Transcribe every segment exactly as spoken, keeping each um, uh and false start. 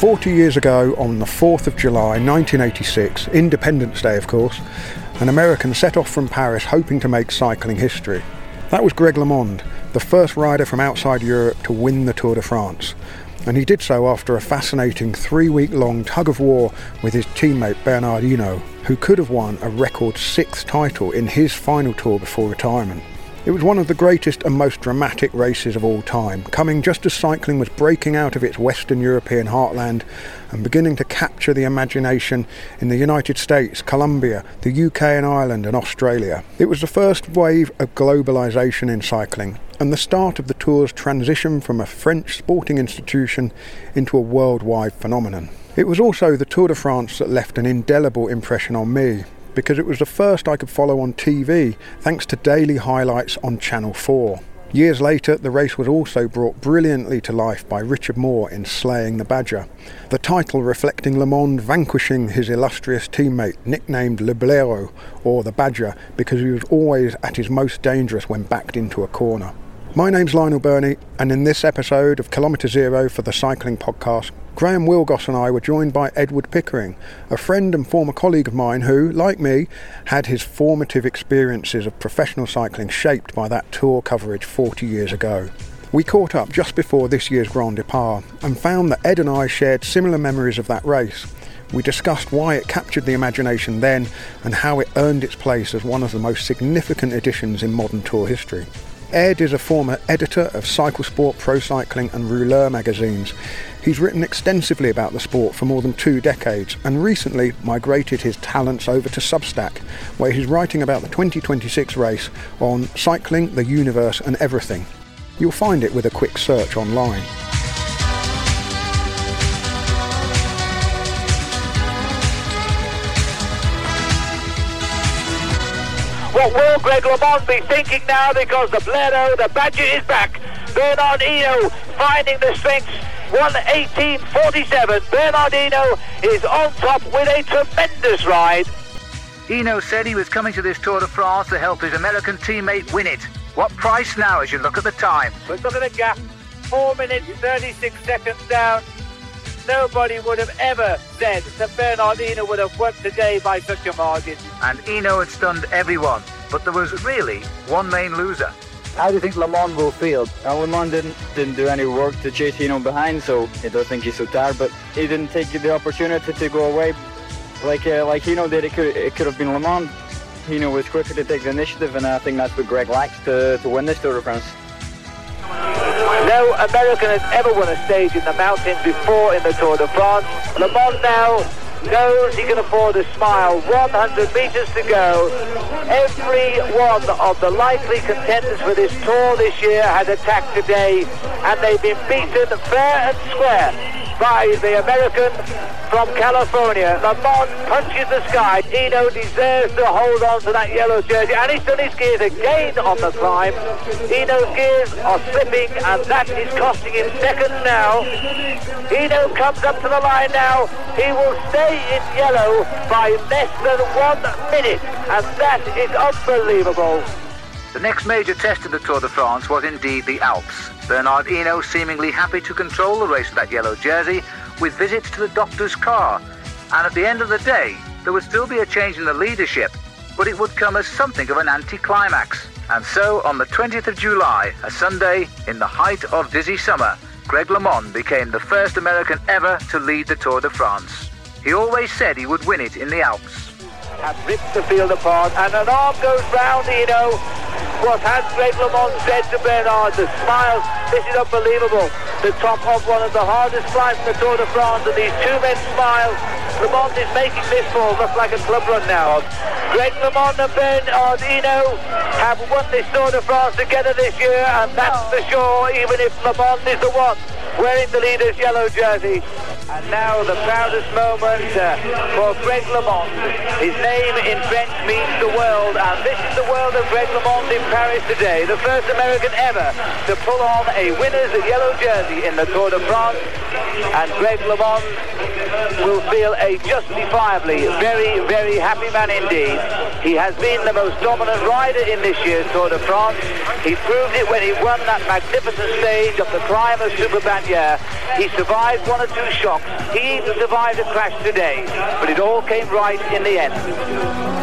forty years ago, on the fourth of July nineteen eighty-six, Independence Day of course, an American set off from Paris hoping to make cycling history. That was Greg LeMond, the first rider from outside Europe to win the Tour de France. And he did so after a fascinating three-week-long tug-of-war with his teammate Bernard Hinault, who could have won a record sixth title in his final tour before retirement. It was one of the greatest and most dramatic races of all time, coming just as cycling was breaking out of its Western European heartland and beginning to capture the imagination in the United States, Colombia, the U K and Ireland and Australia. It was the first wave of globalisation in cycling and the start of the Tour's transition from a French sporting institution into a worldwide phenomenon. It was also the Tour de France that left an indelible impression on me, because it was the first I could follow on T V, thanks to daily highlights on Channel four. Years later, the race was also brought brilliantly to life by Richard Moore in Slaying the Badger, the title reflecting LeMond vanquishing his illustrious teammate, nicknamed Le Blaireau, or the Badger, because he was always at his most dangerous when backed into a corner. My name's Lionel Birnie, and in this episode of Kilometre Zero for the Cycling Podcast, Graham Wilgoss and I were joined by Edward Pickering, a friend and former colleague of mine who, like me, had his formative experiences of professional cycling shaped by that Tour coverage forty years ago. We caught up just before this year's Grand Depart and found that Ed and I shared similar memories of that race. We discussed why it captured the imagination then and how it earned its place as one of the most significant editions in modern Tour history. Ed is a former editor of Cycle Sport, Pro Cycling and Rouleur magazines. He's written extensively about the sport for more than two decades and recently migrated his talents over to Substack, where he's writing about the twenty twenty-six race on cycling, the universe and everything. You'll find it with a quick search online. What will Greg LeMond be thinking now, because the Blaireau, the Badger is back. Bernard Hinault finding the strength, one eighteen forty-seven. Bernard Hinault is on top with a tremendous ride. Hinault said he was coming to this Tour de France to help his American teammate win it. What price now as you look at the time? But look at the gap, four minutes thirty-six seconds down. Nobody would have ever said that Bernard Hinault would have won today by such a margin. And Hinault had stunned everyone, but there was really one main loser. How do you think LeMond will feel? Uh, LeMond didn't didn't do any work to chase Hinault behind, so I don't think he's so tired, but he didn't take the opportunity to go away like uh, like Hinault did. It could, it could have been LeMond. Hinault was quicker to take the initiative, and I think that's what Greg lacks to, to win this Tour de France. No American has ever won a stage in the mountains before in the Tour de France. LeMond now knows he can afford a smile. one hundred metres to go. Every one of the likely contenders for this Tour this year has attacked today, and they've been beaten fair and square by the American from California. LeMond punches the sky. Hinault deserves to hold on to that yellow jersey, and he's done his gears again on the climb. Hinault's gears are slipping, and that is costing him seconds now. Hinault comes up to the line now. He will stay in yellow by less than one minute, and that is unbelievable. The next major test of the Tour de France was indeed the Alps. Bernard Hinault seemingly happy to control the race of that yellow jersey with visits to the doctor's car. And at the end of the day, there would still be a change in the leadership, but it would come as something of an anticlimax. And so, on the twentieth of July, a Sunday, in the height of dizzy summer, Greg LeMond became the first American ever to lead the Tour de France. He always said he would win it in the Alps. Has ripped the field apart, and an arm goes round Hinault. What has Greg LeMond said to Bernard? The smiles, this is unbelievable. The top of one of the hardest climbs in the Tour de France, and these two men smile. LeMond is making this fall look like a club run now. Greg LeMond and Bernard Hinault have won this Tour de France together this year, and that's for sure, even if LeMond is the one wearing the leader's yellow jersey. And now the proudest moment uh, for Greg LeMond. His name in French means the world, and this is the world of Greg LeMond in Paris today. The first American ever to pull on a winner's yellow jersey in the Tour de France. And Greg LeMond will feel a justifiably very, very happy man indeed. He has been the most dominant rider in this year's Tour de France. He proved it when he won that magnificent stage of the climb of Super Bagnères. He survived one or two shocks. He even survived a crash today, but it all came right in the end.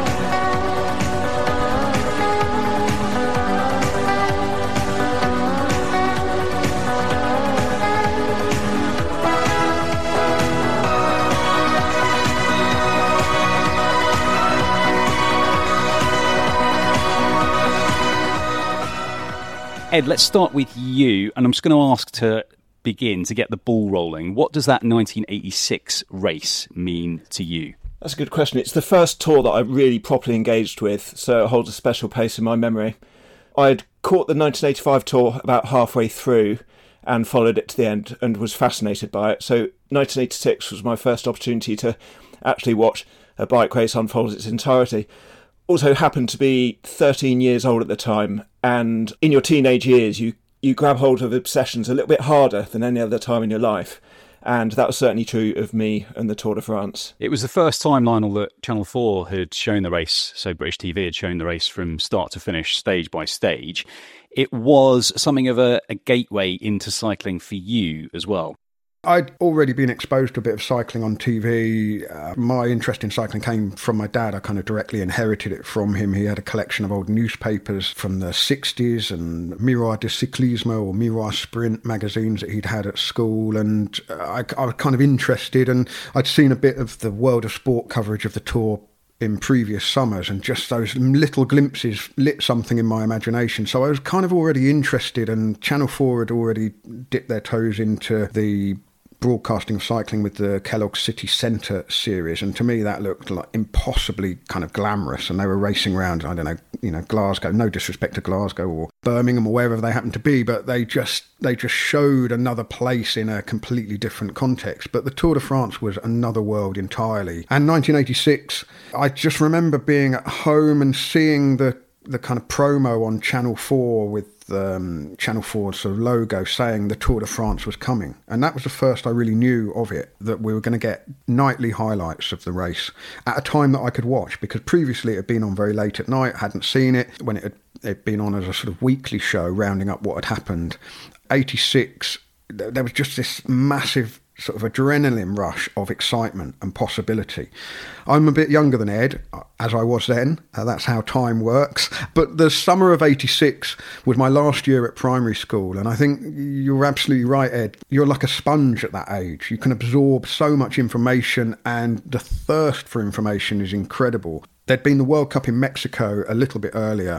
Ed, let's start with you, and I'm just going to ask to begin to get the ball rolling. What does that nineteen eighty-six race mean to you? That's a good question. It's the first tour that I really properly engaged with, so it holds a special place in my memory. I'd caught the nineteen eighty-five tour about halfway through and followed it to the end and was fascinated by it. So nineteen eighty-six was my first opportunity to actually watch a bike race unfold its entirety. Also happened to be thirteen years old at the time, and in your teenage years you, you grab hold of obsessions a little bit harder than any other time in your life, and that was certainly true of me and the Tour de France. It was the first time, Lionel, that Channel four had shown the race, so British T V had shown the race from start to finish, stage by stage. It was something of a, a gateway into cycling for you as well. I'd already been exposed to a bit of cycling on T V. Uh, my interest in cycling came from my dad. I kind of directly inherited it from him. He had a collection of old newspapers from the sixties and Miroir de Cyclisme or Miroir Sprint magazines that he'd had at school. And I, I was kind of interested, and I'd seen a bit of the World of Sport coverage of the Tour in previous summers, and just those little glimpses lit something in my imagination. So I was kind of already interested, and Channel four had already dipped their toes into the broadcasting of cycling with the Kellogg's City Centre series, and to me that looked like impossibly kind of glamorous. And they were racing around, I don't know, you know, Glasgow, no disrespect to Glasgow or Birmingham or wherever they happened to be, but they just they just showed another place in a completely different context. But the Tour de France was another world entirely. And nineteen eighty-six, I just remember being at home and seeing the the kind of promo on Channel four with um, Channel four's sort of logo saying the Tour de France was coming. And that was the first I really knew of it, that we were going to get nightly highlights of the race at a time that I could watch, because previously it had been on very late at night, hadn't seen it when it had it'd been on as a sort of weekly show rounding up what had happened. eighty-six, there was just this massive sort of adrenaline rush of excitement and possibility. I'm a bit younger than Ed, as I was then. Uh, that's how time works. But the summer of eighty-six was my last year at primary school, and I think you're absolutely right, Ed. You're like a sponge at that age. You can absorb so much information, and the thirst for information is incredible. There'd been the World Cup in Mexico a little bit earlier,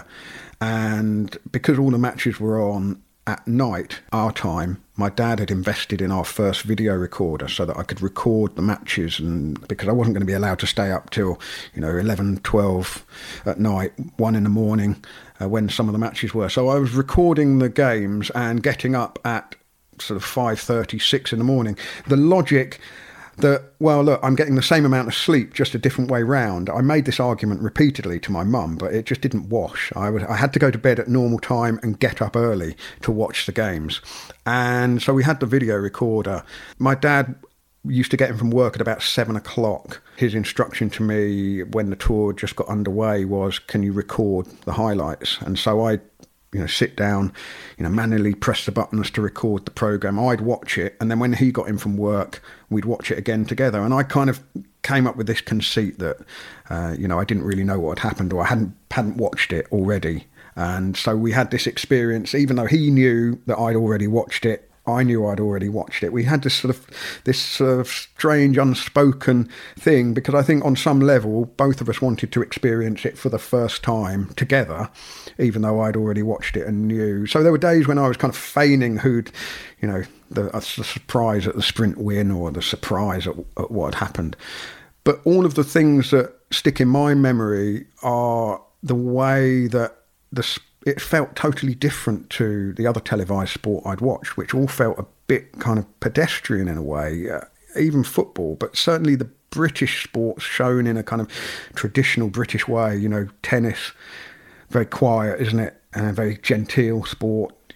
and because all the matches were on at night, our time, my dad had invested in our first video recorder so that I could record the matches, and because I wasn't going to be allowed to stay up till, you know, eleven, twelve at night, one in the morning, uh, when some of the matches were. So I was recording the games and getting up at sort of five thirty, six in the morning. The logic that, well, look, I'm getting the same amount of sleep, just a different way round. I made this argument repeatedly to my mum, but it just didn't wash. I, would, I had to go to bed at normal time and get up early to watch the games. And so we had the video recorder. My dad used to get him from work at about seven o'clock. His instruction to me when the tour just got underway was, can you record the highlights? And so I you know, sit down, you know, manually press the buttons to record the programme. I'd watch it, and then when he got in from work, we'd watch it again together. And I kind of came up with this conceit that, uh, you know, I didn't really know what had happened, or I hadn't hadn't watched it already. And so we had this experience, even though he knew that I'd already watched it, I knew I'd already watched it. We had this sort of this sort of strange unspoken thing, because I think on some level both of us wanted to experience it for the first time together, even though I'd already watched it and knew. So there were days when I was kind of feigning who'd, you know, the, the surprise at the sprint win, or the surprise at, at what had happened. But all of the things that stick in my memory are the way that the it felt totally different to the other televised sport I'd watched, which all felt a bit kind of pedestrian in a way, uh, even football, but certainly the British sports shown in a kind of traditional British way. You know, tennis, very quiet, isn't it? And a very genteel sport.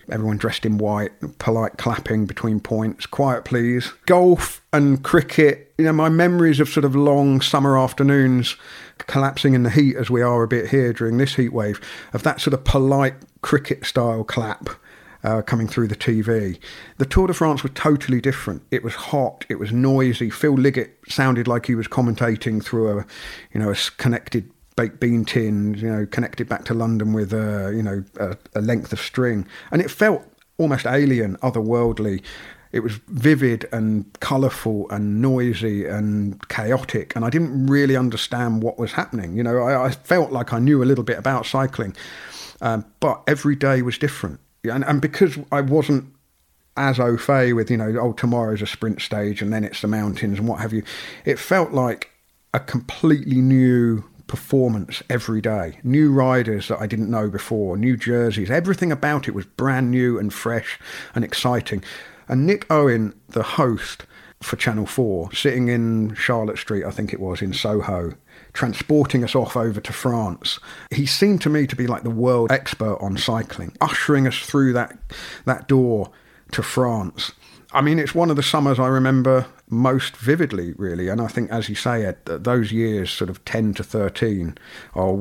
everyone dressed in white, polite clapping between points, quiet please. Golf and cricket, you know, my memories of sort of long summer afternoons collapsing in the heat as we are a bit here during this heat wave, of that sort of polite cricket style clap uh, coming through the T V. The Tour de France was totally different. It was hot, it was noisy. Phil Liggett sounded like he was commentating through a, you know, a connected baked bean tin, you know, connected back to London with a, you know, a, a length of string. And it felt almost alien, otherworldly. It was vivid and colourful and noisy and chaotic, and I didn't really understand what was happening. You know, I, I felt like I knew a little bit about cycling, um, but every day was different. And, and because I wasn't as au fait with, you know, oh, tomorrow's a sprint stage and then it's the mountains and what have you, it felt like a completely new performance every day. New riders that I didn't know before, new jerseys, everything about it was brand new and fresh and exciting. And Nick Owen, the host for Channel four, sitting in Charlotte Street, I think it was, in Soho, transporting us off over to France, he seemed to me to be like the world expert on cycling, ushering us through that that door to France. I mean, it's one of the summers I remember most vividly, really. And I think, as you say, Ed, that those years, sort of ten to thirteen, are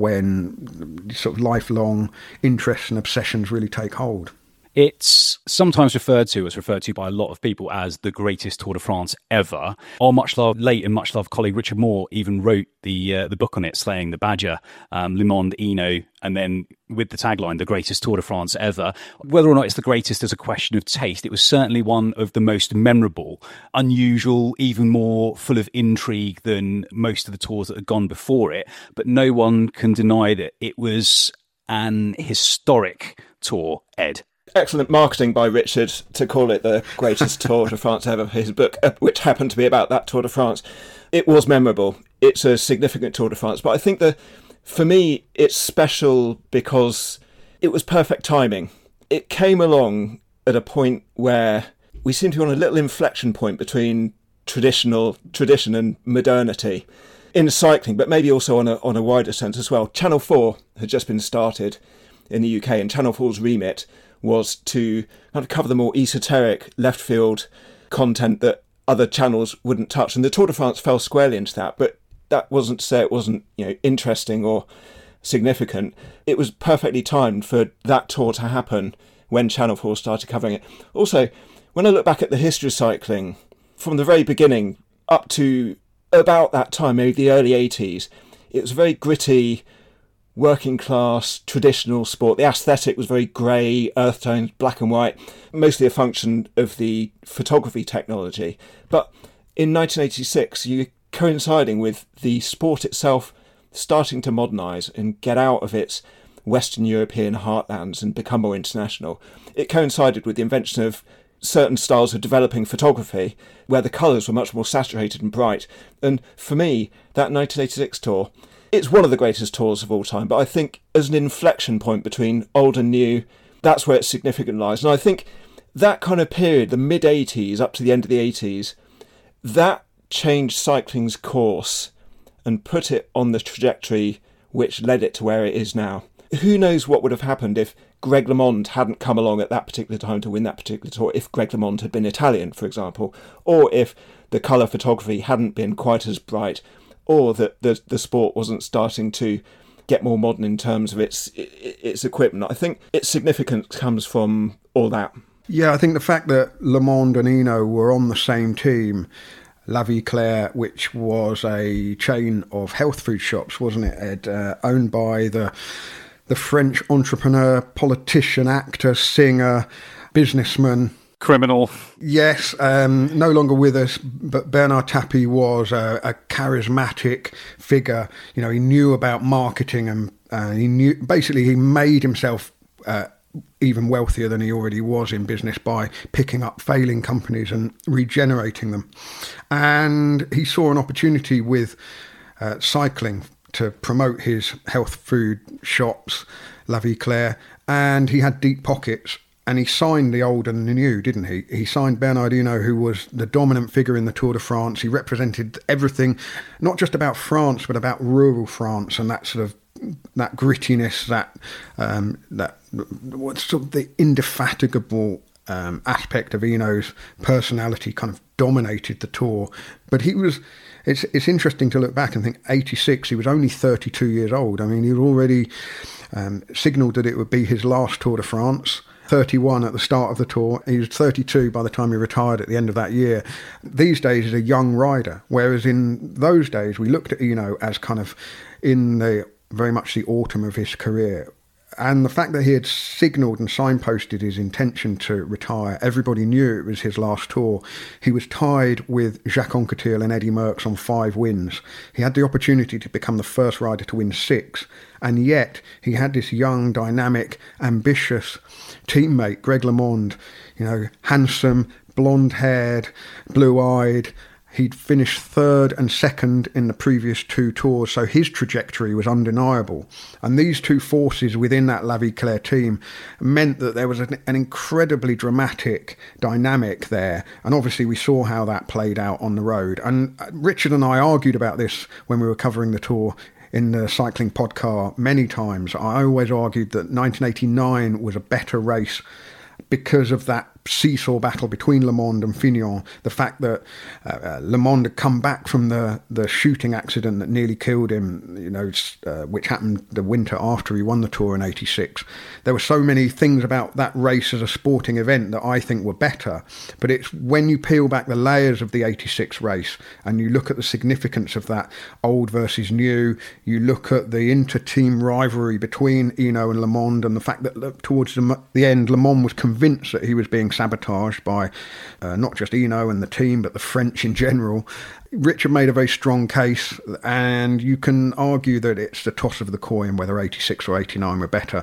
when sort of lifelong interests and obsessions really take hold. It's sometimes referred to, as referred to by a lot of people, as the greatest Tour de France ever. Our much-loved, late and much-loved colleague Richard Moore even wrote the uh, the book on it, Slaying the Badger, um, Le Monde, Eno, and then with the tagline, the greatest Tour de France ever. Whether or not it's the greatest is a question of taste. It was certainly one of the most memorable, unusual, even more full of intrigue than most of the tours that had gone before it. But no one can deny that it was an historic tour, Ed. Excellent marketing by Richard to call it the greatest Tour de France ever for his book, which happened to be about that Tour de France. It was memorable. It's a significant Tour de France. But I think that, for me, it's special because it was perfect timing. It came along at a point where we seem to be on a little inflection point between traditional tradition and modernity in cycling, but maybe also on a, on a wider sense as well. Channel four had just been started in the U K, and Channel four's remit was to kind of cover the more esoteric left field content that other channels wouldn't touch. And the Tour de France fell squarely into that, but that wasn't to say it wasn't, you know, interesting or significant. It was perfectly timed for that tour to happen when Channel four started covering it. Also, when I look back at the history of cycling, from the very beginning up to about that time, maybe the early eighties, it was very gritty, working class, traditional sport. The aesthetic was very grey, earth tones, black and white, mostly a function of the photography technology. But in nineteen eighty-six, you coinciding with the sport itself starting to modernise and get out of its Western European heartlands and become more international. It coincided with the invention of certain styles of developing photography where the colours were much more saturated and bright. And for me, that nineteen eighty-six tour, it's one of the greatest tours of all time, but I think as an inflection point between old and new, that's where its significance lies. And I think that kind of period, the mid-eighties up to the end of the eighties, that changed cycling's course and put it on the trajectory which led it to where it is now. Who knows what would have happened if Greg LeMond hadn't come along at that particular time to win that particular tour, if Greg LeMond had been Italian, for example, or if the colour photography hadn't been quite as bright, or that the the sport wasn't starting to get more modern in terms of its its equipment. I think its significance comes from all that. Yeah, I think the fact that Le Monde and Eno were on the same team, La Vie Claire, which was a chain of health food shops, wasn't it, Ed? Uh, owned by the the French entrepreneur, politician, actor, singer, businessman, criminal. Yes, um, no longer with us, but Bernard Tapie was a, a charismatic figure. You know, he knew about marketing, and uh, he knew, basically he made himself uh, even wealthier than he already was in business by picking up failing companies and regenerating them. And he saw an opportunity with uh, cycling to promote his health food shops, La Vie Claire, and he had deep pockets. And he signed the old and the new, didn't he? He signed Bernard Hinault, who was the dominant figure in the Tour de France. He represented everything, not just about France, but about rural France and that sort of that grittiness, that um, that what's sort of the indefatigable um, aspect of Eno's personality kind of dominated the tour. But he was, it's it's interesting to look back and think, eighty-six, he was only thirty-two years old. I mean, he was already um, signalled that it would be his last Tour de France. thirty-one at the start of the tour. He was thirty-two by the time he retired at the end of that year. These days he's a young rider, whereas in those days we looked at Eno as kind of in the very much the autumn of his career. And the fact that he had signalled and signposted his intention to retire, everybody knew it was his last tour. He was tied with Jacques Anquetil and Eddie Merckx on five wins. He had the opportunity to become the first rider to win six. And yet he had this young, dynamic, ambitious teammate, Greg LeMond, you know, handsome, blonde-haired, blue-eyed. He'd finished third and second in the previous two tours, so his trajectory was undeniable. And these two forces within that La Vie Claire team meant that there was an, an incredibly dramatic dynamic there. And obviously we saw how that played out on the road. And Richard and I argued about this when we were covering the tour in the cycling podcast many times. I always argued that nineteen eighty-nine was a better race because of that seesaw battle between LeMond and Fignon, the fact that uh, LeMond had come back from the, the shooting accident that nearly killed him, you know, uh, which happened the winter after he won the Tour in eighty-six. There were so many things about that race as a sporting event that I think were better, but it's when you peel back the layers of the eighty-six race and you look at the significance of that old versus new, you look at the inter-team rivalry between Eno and LeMond and the fact that look, towards the, the end, LeMond was convinced that he was being sabotaged by uh, not just Eno and the team, but the French in general. Richard made a very strong case, and you can argue that it's the toss of the coin whether eighty-six or eighty-nine were better.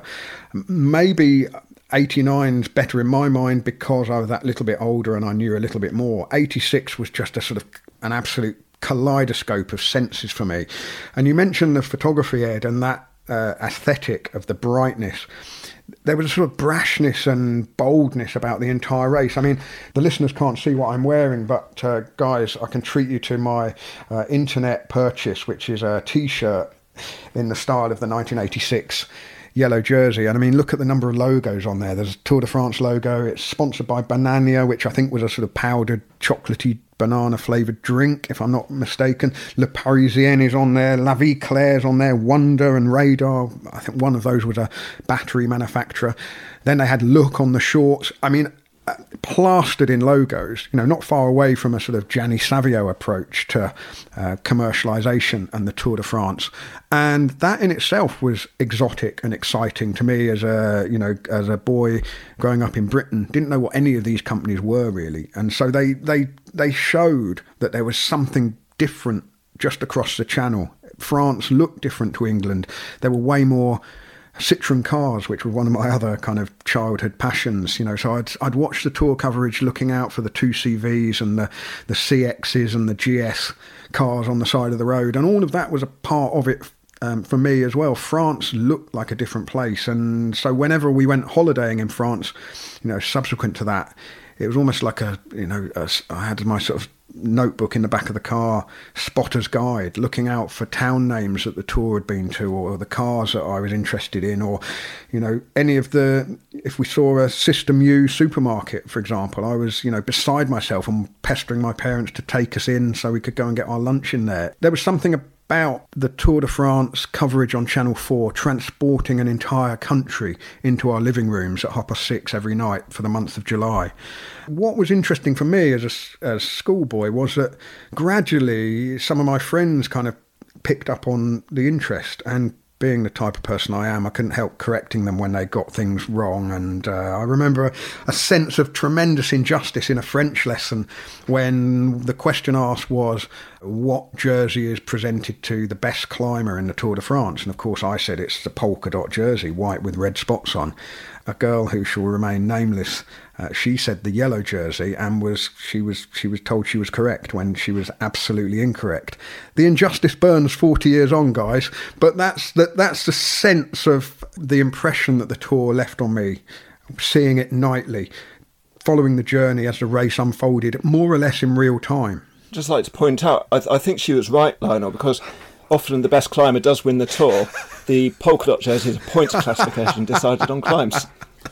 Maybe eighty-nine's better in my mind because I was that little bit older and I knew a little bit more. eighty-six was just a sort of an absolute kaleidoscope of senses for me. And you mentioned the photography, Ed, and that uh, aesthetic of the brightness. There was a sort of brashness and boldness about the entire race. I mean, the listeners can't see what I'm wearing, but uh, guys, I can treat you to my uh, internet purchase, which is a T-shirt in the style of the nineteen eighty-six yellow jersey. And I mean, look at the number of logos on there. There's a Tour de France logo. It's sponsored by Banania, which I think was a sort of powdered chocolatey banana flavoured drink, if I'm not mistaken. Le Parisien is on there, La Vie Claire's on there, Wonder and Radar. I think one of those was a battery manufacturer. Then they had Look on the shorts. I mean, uh, plastered in logos, you know, not far away from a sort of Gianni Savio approach to uh, commercialisation and the Tour de France. And that in itself was exotic and exciting to me as a, you know, as a boy growing up in Britain. Didn't know what any of these companies were really. And so they, they, they showed that there was something different just across the channel. France looked different to England. There were way more Citroën cars, which were one of my other kind of childhood passions, you know. So I'd I'd watch the tour coverage looking out for the two C Vs and the, the C Xs and the G S cars on the side of the road. And all of that was a part of it um, for me as well. France looked like a different place. And so whenever we went holidaying in France, you know, subsequent to that, it was almost like a, you know, a, I had my sort of notebook in the back of the car, spotter's guide, looking out for town names that the tour had been to, or the cars that I was interested in, or, you know, any of the, if we saw a System U supermarket, for example, I was, you know, beside myself and pestering my parents to take us in so we could go and get our lunch in there. There was something about the Tour de France coverage on Channel four transporting an entire country into our living rooms at half past six every night for the month of July. What was interesting for me as a, as a schoolboy was that gradually some of my friends kind of picked up on the interest, and being the type of person I am, I couldn't help correcting them when they got things wrong. And uh, I remember a, a sense of tremendous injustice in a French lesson when the question asked was, what jersey is presented to the best climber in the Tour de France? And of course I said it's the polka dot jersey, white with red spots on. A girl who shall remain nameless, uh, she said the yellow jersey, and was she was she was told she was correct when she was absolutely incorrect. The injustice burns forty years on, guys, but that's the, that's the sense of the impression that the Tour left on me, seeing it nightly, following the journey as the race unfolded, more or less in real time. Just like to point out, I, th- I think she was right, Lionel, because often the best climber does win the Tour, the polka dot jersey is a points classification decided on climbs.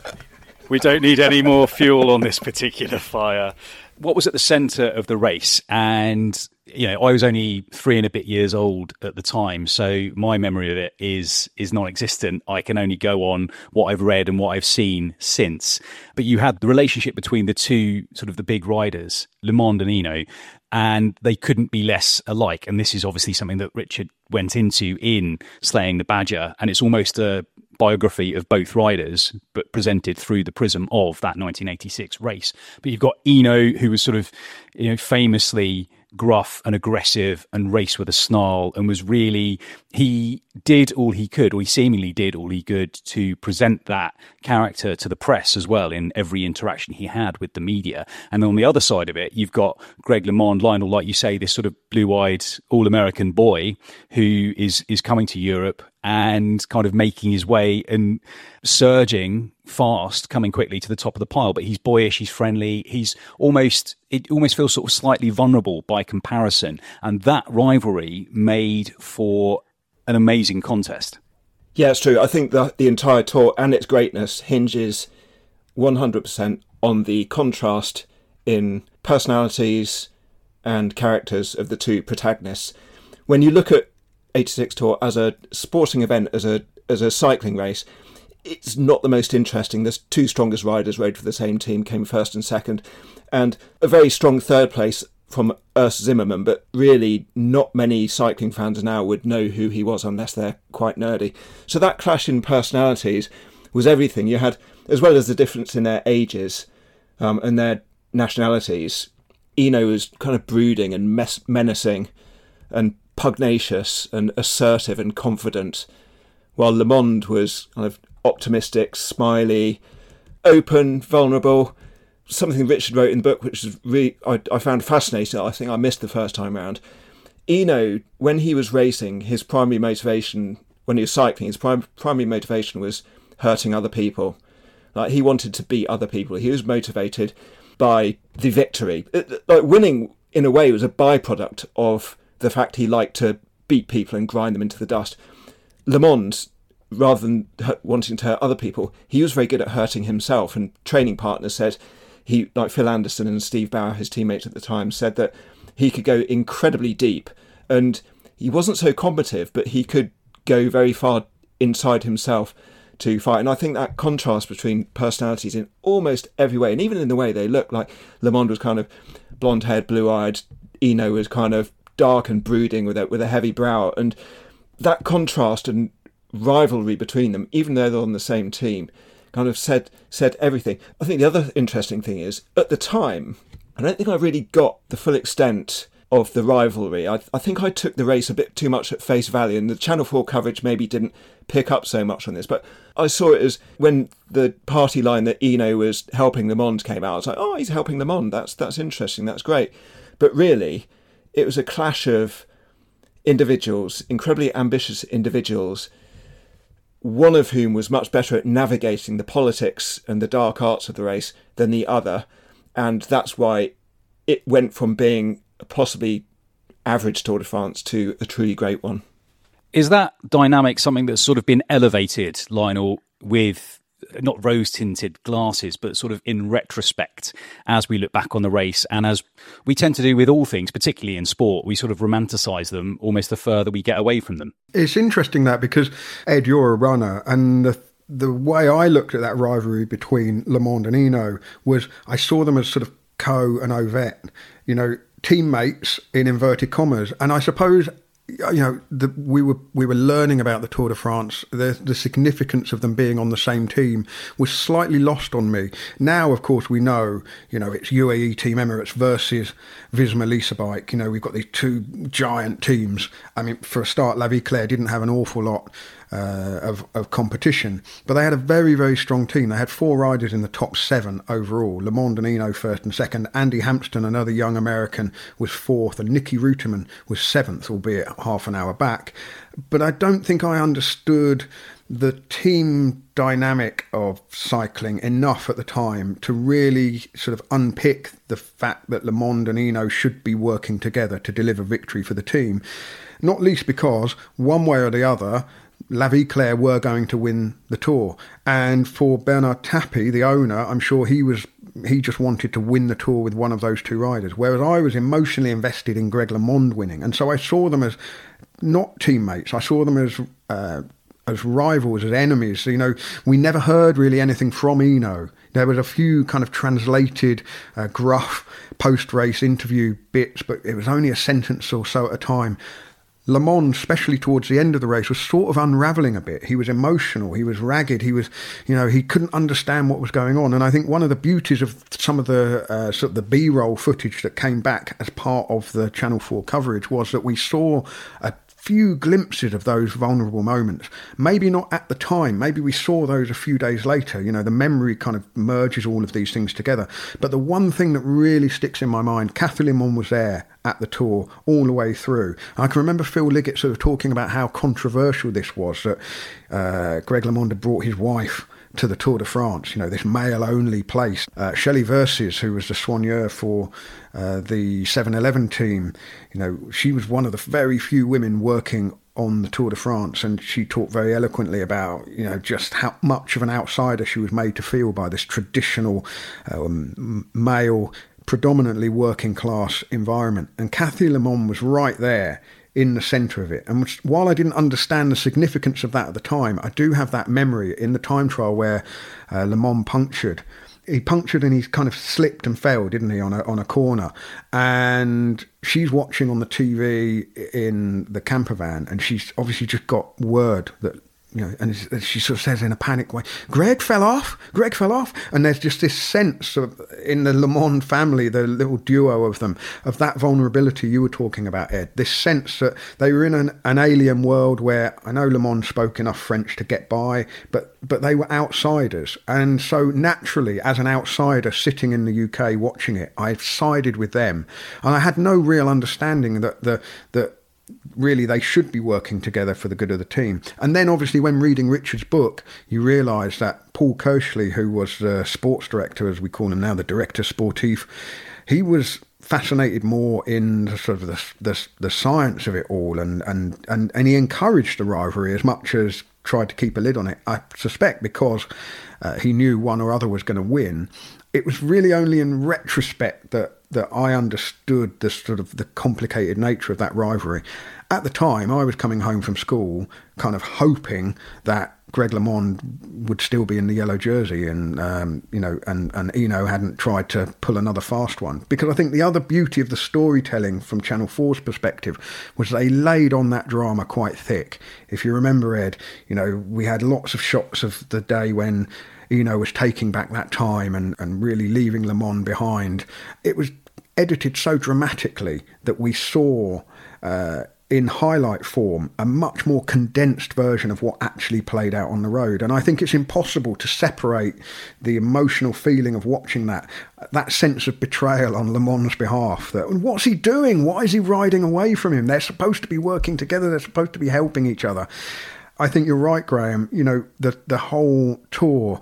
We don't need any more fuel on this particular fire. What was at the centre of the race? And, you know, I was only three and a bit years old at the time, so my memory of it is is non-existent. I can only go on what I've read and what I've seen since. But you had the relationship between the two sort of the big riders, Le Monde and Hinault, and they couldn't be less alike. And this is obviously something that Richard went into in Slaying the Badger, and it's almost a biography of both riders, but presented through the prism of that nineteen eighty-six race. But you've got Hinault, who was sort of, you know, famously gruff and aggressive and raced with a snarl, and was really, he did all he could, or he seemingly did all he could to present that character to the press as well in every interaction he had with the media. And on the other side of it, you've got Greg LeMond, Lionel, like you say, this sort of blue-eyed all-American boy who is is coming to Europe and kind of making his way and surging fast, coming quickly to the top of the pile. But he's boyish, he's friendly, he's almost, it almost feels sort of slightly vulnerable by comparison. And that rivalry made for an amazing contest. Yeah, it's true. I think that the entire Tour and its greatness hinges one hundred percent on the contrast in personalities and characters of the two protagonists. When you look at eighty-six Tour as a sporting event, as a as a cycling race, it's not the most interesting. The two strongest riders rode for the same team, came first and second, and a very strong third place from Urs Zimmermann, but really not many cycling fans now would know who he was unless they're quite nerdy. So that clash in personalities was everything. You had, as well as the difference in their ages um, and their nationalities, Hinault was kind of brooding and mes- menacing and pugnacious and assertive and confident, while Le Monde was kind of optimistic, smiley, open, vulnerable. Something Richard wrote in the book, which is really, I, I found fascinating, I think I missed the first time round. Hinault, when he was racing, his primary motivation, when he was cycling, his prim- primary motivation was hurting other people. Like, he wanted to beat other people. He was motivated by the victory. It, like, winning, in a way, was a byproduct of the fact he liked to beat people and grind them into the dust. Le Monde, rather than wanting to hurt other people, he was very good at hurting himself, and training partners said, he, like Phil Anderson and Steve Bauer, his teammates at the time, said that he could go incredibly deep, and he wasn't so combative, but he could go very far inside himself to fight. And I think that contrast between personalities in almost every way, and even in the way they look, like Le Monde was kind of blonde-haired, blue-eyed, Hinault was kind of dark and brooding with a, with a heavy brow, and that contrast and rivalry between them, even though they're on the same team, kind of said said everything. I think the other interesting thing is, at the time, I don't think I really got the full extent of the rivalry. I, I think I took the race a bit too much at face value, and the Channel four coverage maybe didn't pick up so much on this, but I saw it as when the party line that Hinault was helping Le Monde came out, I was like, oh, he's helping Le Monde, that's, that's interesting, that's great. But really, it was a clash of individuals, incredibly ambitious individuals, one of whom was much better at navigating the politics and the dark arts of the race than the other. And that's why it went from being a possibly average Tour de France to a truly great one. Is that dynamic something that's sort of been elevated, Lionel, with not rose-tinted glasses, but sort of in retrospect, as we look back on the race, and as we tend to do with all things, particularly in sport, we sort of romanticise them almost the further we get away from them? It's interesting that, because, Ed, you're a runner, and the the way I looked at that rivalry between Le Monde and Hinault was I saw them as sort of Co and Ovette, you know, teammates in inverted commas. And I suppose, you know, the, we were we were learning about the Tour de France. The, the significance of them being on the same team was slightly lost on me. Now, of course, we know, you know, it's U A E Team Emirates versus Visma Lease Bike. You know, we've got these two giant teams. I mean, for a start, La Vie Claire didn't have an awful lot Uh, of, of competition, but they had a very, very strong team. They had four riders in the top seven overall. Le Monde and Hinault first and second. Andy Hampston, another young American, was fourth, and Nicky Reutemann was seventh, albeit half an hour back. But I don't think I understood the team dynamic of cycling enough at the time to really sort of unpick the fact that Le Monde and Hinault should be working together to deliver victory for the team, not least because one way or the other, La Vie Claire were going to win the Tour. And for Bernard Tapie, the owner, I'm sure he was he just wanted to win the Tour with one of those two riders, whereas I was emotionally invested in Greg LeMond winning. And so I saw them as not teammates. I saw them as uh, as rivals, as enemies. You know, we never heard really anything from Hinault. There was a few kind of translated, uh, gruff post-race interview bits, but it was only a sentence or so at a time. Le Monde, especially towards the end of the race, was sort of unravelling a bit. He was emotional, he was ragged, he was, you know, he couldn't understand what was going on. And I think one of the beauties of some of the uh, sort of the B-roll footage that came back as part of the Channel four coverage was that we saw a few glimpses of those vulnerable moments. Maybe not at the time, maybe we saw those a few days later. You know, the memory kind of merges all of these things together. But the one thing that really sticks in my mind, Cathy Limon was there at the Tour all the way through. I can remember Phil Liggett sort of talking about how controversial this was, that uh, Greg LeMond had brought his wife to the Tour de France, you know, this male-only place. Uh, Shelley Verses, who was the soigneur for uh, the seven eleven team, you know, she was one of the very few women working on the Tour de France, and she talked very eloquently about, you know, just how much of an outsider she was made to feel by this traditional um, male, predominantly working class environment. And Cathy Limon was right there in the centre of it. And while I didn't understand the significance of that at the time, I do have that memory in the time trial where uh, Limon punctured. He punctured and he kind of slipped and fell, didn't he, on a on a corner. And she's watching on the T V in the camper van, and she's obviously just got word that, you know, and she sort of says in a panic way, Greg fell off, Greg fell off. And there's just this sense of, in the Le Monde family, the little duo of them, of that vulnerability you were talking about, Ed. This sense that they were in an, an alien world where, I know Le Monde spoke enough French to get by, but, but they were outsiders. And so naturally, as an outsider sitting in the U K watching it, I sided with them. And I had no real understanding that the that really they should be working together for the good of the team. And then obviously when reading Richard's book, you realise that Paul Kirchley, who was the sports director, as we call him now, the director sportif, he was fascinated more in the sort of the, the, the science of it all, and, and, and, and he encouraged the rivalry as much as tried to keep a lid on it, I suspect because uh, he knew one or other was going to win. It was really only in retrospect that that I understood the sort of the complicated nature of that rivalry. At the time, I was coming home from school, kind of hoping that Greg LeMond would still be in the yellow jersey, and um, you know, and and Hinault hadn't tried to pull another fast one. Because I think the other beauty of the storytelling from Channel four's perspective was they laid on that drama quite thick. If you remember, Ed, you know, we had lots of shots of the day when Hinault was taking back that time and, and really leaving Le Monde behind. It was edited so dramatically that we saw uh, in highlight form a much more condensed version of what actually played out on the road. And I think it's impossible to separate the emotional feeling of watching that, that sense of betrayal on Le Mond's behalf. That, what's he doing? Why is he riding away from him? They're supposed to be working together. They're supposed to be helping each other. I think you're right, Graham. You know, the the whole tour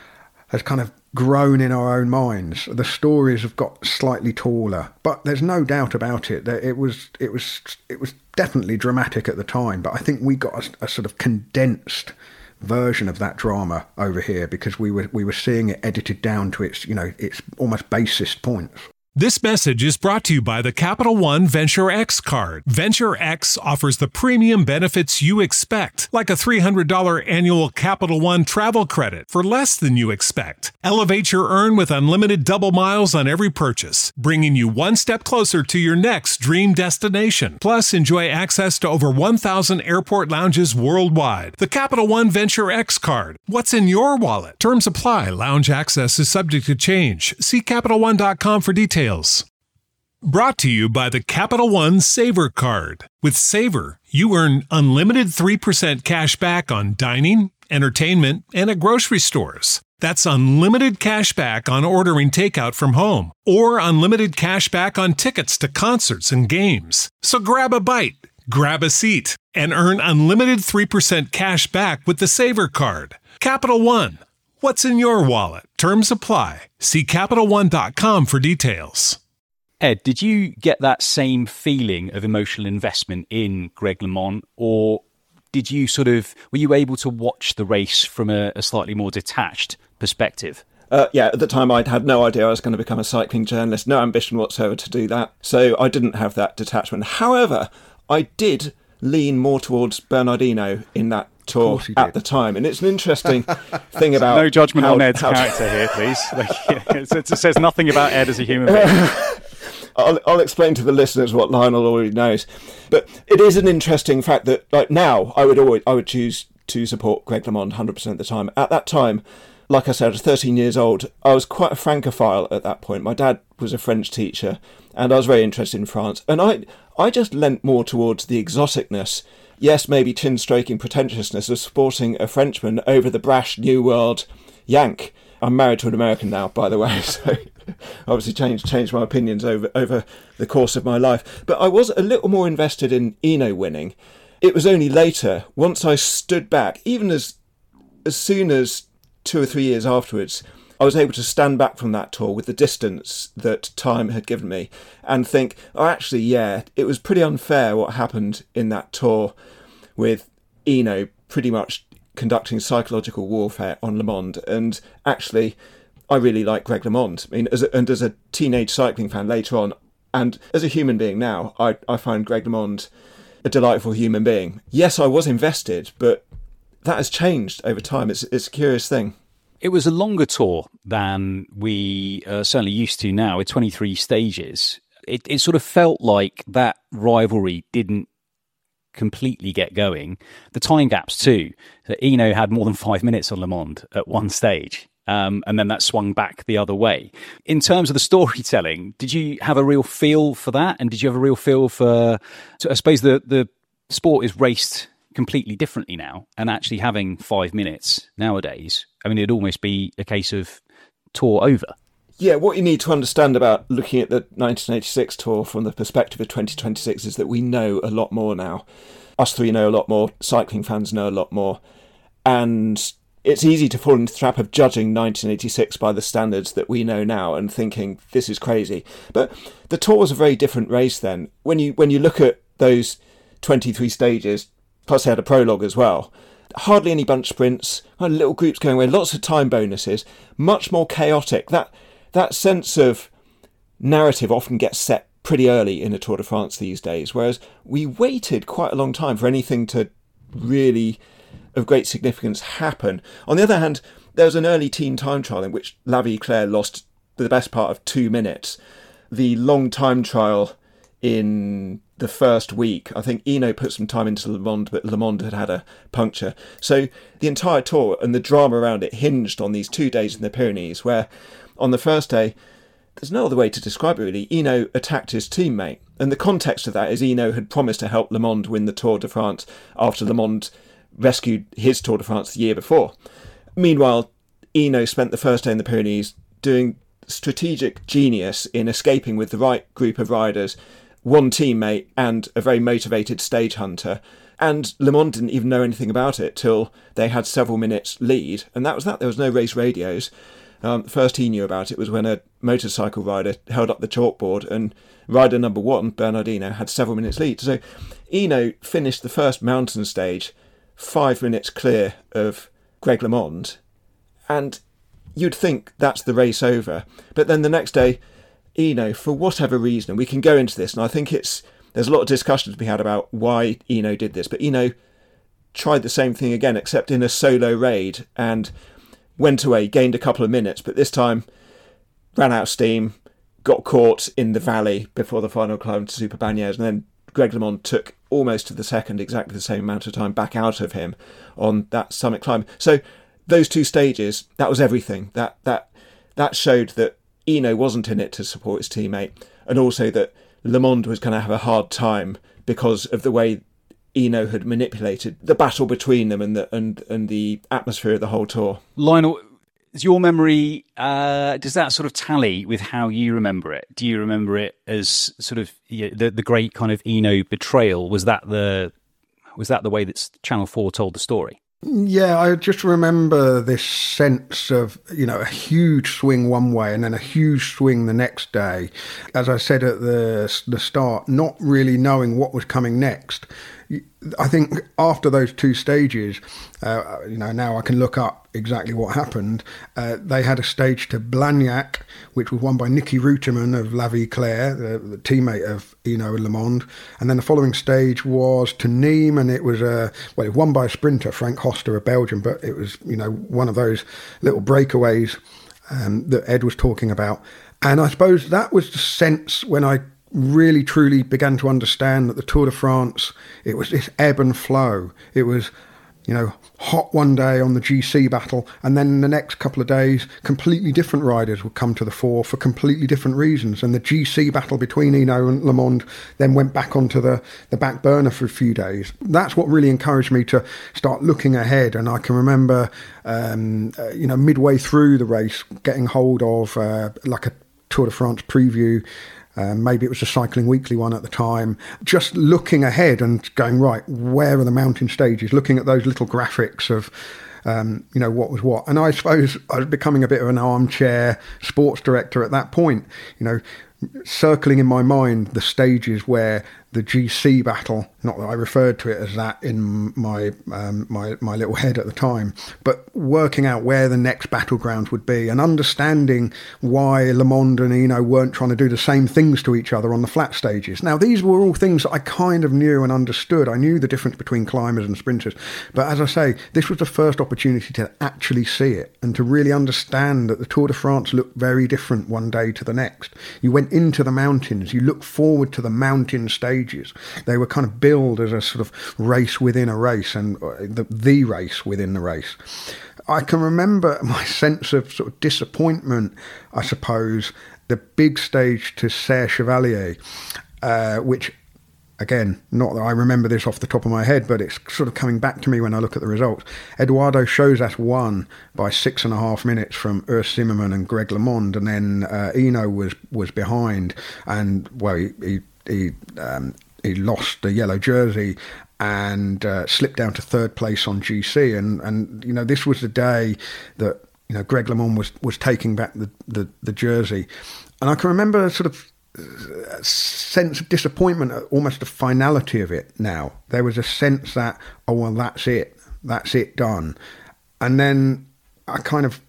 has kind of grown in our own minds. The stories have got slightly taller, but there's no doubt about it that it was it was it was definitely dramatic at the time. But I think we got a, a sort of condensed version of that drama over here because we were we were seeing it edited down to its, you know, its almost basest points. This message is brought to you by the Capital One Venture X card. Venture X offers the premium benefits you expect, like a three hundred dollars annual Capital One travel credit for less than you expect. Elevate your earn with unlimited double miles on every purchase, bringing you one step closer to your next dream destination. Plus, enjoy access to over one thousand airport lounges worldwide. The Capital One Venture X card. What's in your wallet? Terms apply. Lounge access is subject to change. See Capital One dot com for details. Brought to you by the Capital One Saver Card. With Saver, you earn unlimited three percent cash back on dining, entertainment, and at grocery stores. That's unlimited cash back on ordering takeout from home, or unlimited cash back on tickets to concerts and games. So grab a bite, Grab a seat and earn unlimited three percent cash back with the Saver Card. Capital One. What's in your wallet? Terms apply. See Capital One dot com for details. Ed, did you get that same feeling of emotional investment in Greg LeMond, or did you sort of, were you able to watch the race from a, a slightly more detached perspective? Uh, yeah, at the time I'd had no idea I was going to become a cycling journalist, no ambition whatsoever to do that. So I didn't have that detachment. However, I did lean more towards Bernardino in that tour at the time. And it's an interesting thing about... No judgment how, on Ed's how character here, please. Like, it, it says nothing about Ed as a human being. I'll, I'll explain to the listeners what Lionel already knows. But it is an interesting fact that, like, now I would always I would choose to support Greg LeMond one hundred percent of the time. At that time, like I said, I was thirteen years old. I was quite a Francophile at that point. My dad was a French teacher, and I was very interested in France. And I, I just leant more towards the exoticness, yes, maybe chin-stroking pretentiousness of supporting a Frenchman over the brash New World Yank. I'm married to an American now, by the way, so obviously changed changed my opinions over, over the course of my life. But I was a little more invested in Hinault winning. It was only later, once I stood back, even as as soon as two or three years afterwards, I was able to stand back from that tour with the distance that time had given me and think, oh, actually, yeah, it was pretty unfair what happened in that tour with Hinault pretty much conducting psychological warfare on LeMond. And actually, I really like Greg LeMond. I mean, as a, and as a teenage cycling fan later on, and as a human being now, I, I find Greg LeMond a delightful human being. Yes, I was invested, but that has changed over time. It's, it's a curious thing. It was a longer tour than we uh, certainly used to now, with twenty-three stages. It, it sort of felt like that rivalry didn't completely get going. The time gaps too. That Hinault had more than five minutes on LeMond at one stage, um, and then that swung back the other way. In terms of the storytelling, did you have a real feel for that? And did you have a real feel for, so I suppose the, the sport is raced completely differently now, and actually having five minutes nowadays, I mean, it'd almost be a case of tour over. Yeah, what you need to understand about looking at the nineteen eighty-six tour from the perspective of twenty twenty-six is that we know a lot more now. Us three know a lot more, cycling fans know a lot more, and it's easy to fall into the trap of judging nineteen eighty-six by the standards that we know now and thinking this is crazy. But the tour was a very different race then. When you when you look at those twenty-three stages, plus they had a prologue as well, hardly any bunch sprints, little groups going away, lots of time bonuses, much more chaotic. That that sense of narrative often gets set pretty early in a Tour de France these days, whereas we waited quite a long time for anything to really of great significance happen. On the other hand, there was an early team time trial in which La Vie-Claire lost the best part of two minutes. The long time trial in the first week, I think Hinault put some time into LeMond, but LeMond had had a puncture. So the entire tour and the drama around it hinged on these two days in the Pyrenees, where on the first day, there's no other way to describe it really, Hinault attacked his teammate. And the context of that is Hinault had promised to help LeMond win the Tour de France after LeMond rescued his Tour de France the year before. Meanwhile, Hinault spent the first day in the Pyrenees doing strategic genius in escaping with the right group of riders, one teammate and a very motivated stage hunter. And LeMond didn't even know anything about it till they had several minutes lead. And that was that. There was no race radios. Um, first he knew about it was when a motorcycle rider held up the chalkboard and rider number one, Bernardino, had several minutes lead. So Hinault finished the first mountain stage five minutes clear of Greg LeMond. And you'd think that's the race over. But then the next day, Hinault, for whatever reason, and we can go into this, and I think it's there's a lot of discussion to be had about why Hinault did this, but Hinault tried the same thing again, except in a solo raid, and went away, gained a couple of minutes, but this time ran out of steam, got caught in the valley before the final climb to Super Bagnères, and then Greg LeMond took almost to the second exactly the same amount of time back out of him on that summit climb. So those two stages, that was everything. That that that showed that Hinault wasn't in it to support his teammate, and also that LeMond was going to have a hard time because of the way Hinault had manipulated the battle between them and the and and the atmosphere of the whole tour. Lionel, Is your memory, uh, does that sort of tally with how you remember it? Do you remember it as sort of yeah, the the great kind of Eno betrayal? Was that the was that the way that Channel four told the story? Yeah, I just remember this sense of, you know, a huge swing one way and then a huge swing the next day. As I said at the the start, not really knowing what was coming next. I think after those two stages, uh, you know, now I can look up exactly what happened. Uh, they had a stage to Blagnac, which was won by Nicky Reutemann of La Vie Claire, the, the teammate of Eno and Le Monde. And then the following stage was to Nîmes, and it was a, well, it was won by a sprinter, Frank Hoster of Belgium, but it was, you know, one of those little breakaways um, that Ed was talking about. And I suppose that was the sense when I really truly began to understand that the Tour de France, it was this ebb and flow. It was, you know, hot one day on the G C battle, and then the next couple of days completely different riders would come to the fore for completely different reasons, and the G C battle between Eno and Le Monde then went back onto the, the back burner for a few days. That's what really encouraged me to start looking ahead. And I can remember um, uh, you know, midway through the race getting hold of uh, like a Tour de France preview. Um, maybe it was a Cycling Weekly one at the time, just looking ahead and going, right, where are the mountain stages, looking at those little graphics of, um, you know, what was what. And I suppose I was becoming a bit of an armchair sports director at that point, you know, circling in my mind the stages where the G C battle, not that I referred to it as that in my um, my my little head at the time, but working out where the next battlegrounds would be and understanding why Le Monde and Eno weren't trying to do the same things to each other on the flat stages. Now, these were all things that I kind of knew and understood. I knew the difference between climbers and sprinters. But as I say, this was the first opportunity to actually see it and to really understand that the Tour de France looked very different one day to the next. You went into the mountains, you looked forward to the mountain stages. They were kind of billed as a sort of race within a race, and the, the race within the race. I can remember my sense of sort of disappointment, I suppose, the big stage to Serre Chevalier, uh, which, again, not that I remember this off the top of my head, but it's sort of coming back to me when I look at the results. Eduardo Chozas won by six and a half minutes from Urs Zimmermann and Greg LeMond, and then uh, Eno was was behind, and, well, he... he He um, he lost the yellow jersey and uh, slipped down to third place on G C. And, and you know, this was the day that, you know, Greg LeMond was, was taking back the, the, the jersey. And I can remember a sort of a sense of disappointment, almost the finality of it now. There was a sense that, oh, well, that's it. That's it done. And then I kind of,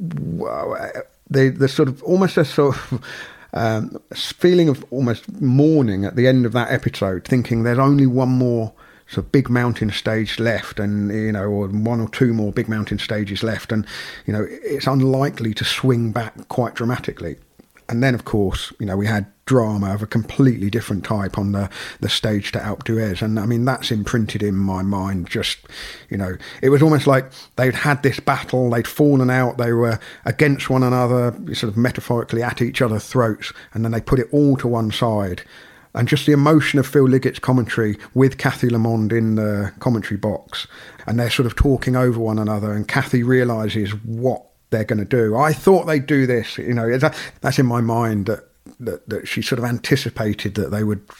the, the sort of, almost a sort of, Um, feeling of almost mourning at the end of that episode, thinking there's only one more sort of big mountain stage left, and, you know, or one or two more big mountain stages left, and, you know, it's unlikely to swing back quite dramatically. And then, of course, you know, we had drama of a completely different type on the, the stage to Alpe d'Huez. And, I mean, that's imprinted in my mind. Just, you know, it was almost like they'd had this battle, they'd fallen out, they were against one another, sort of metaphorically at each other's throats, and then they put it all to one side. And just the emotion of Phil Liggett's commentary with Cathy Le Monde in the commentary box, and they're sort of talking over one another, and Cathy realises what they're going to do. I thought they'd do this, you know, that's in my mind, that that, that she sort of anticipated that they would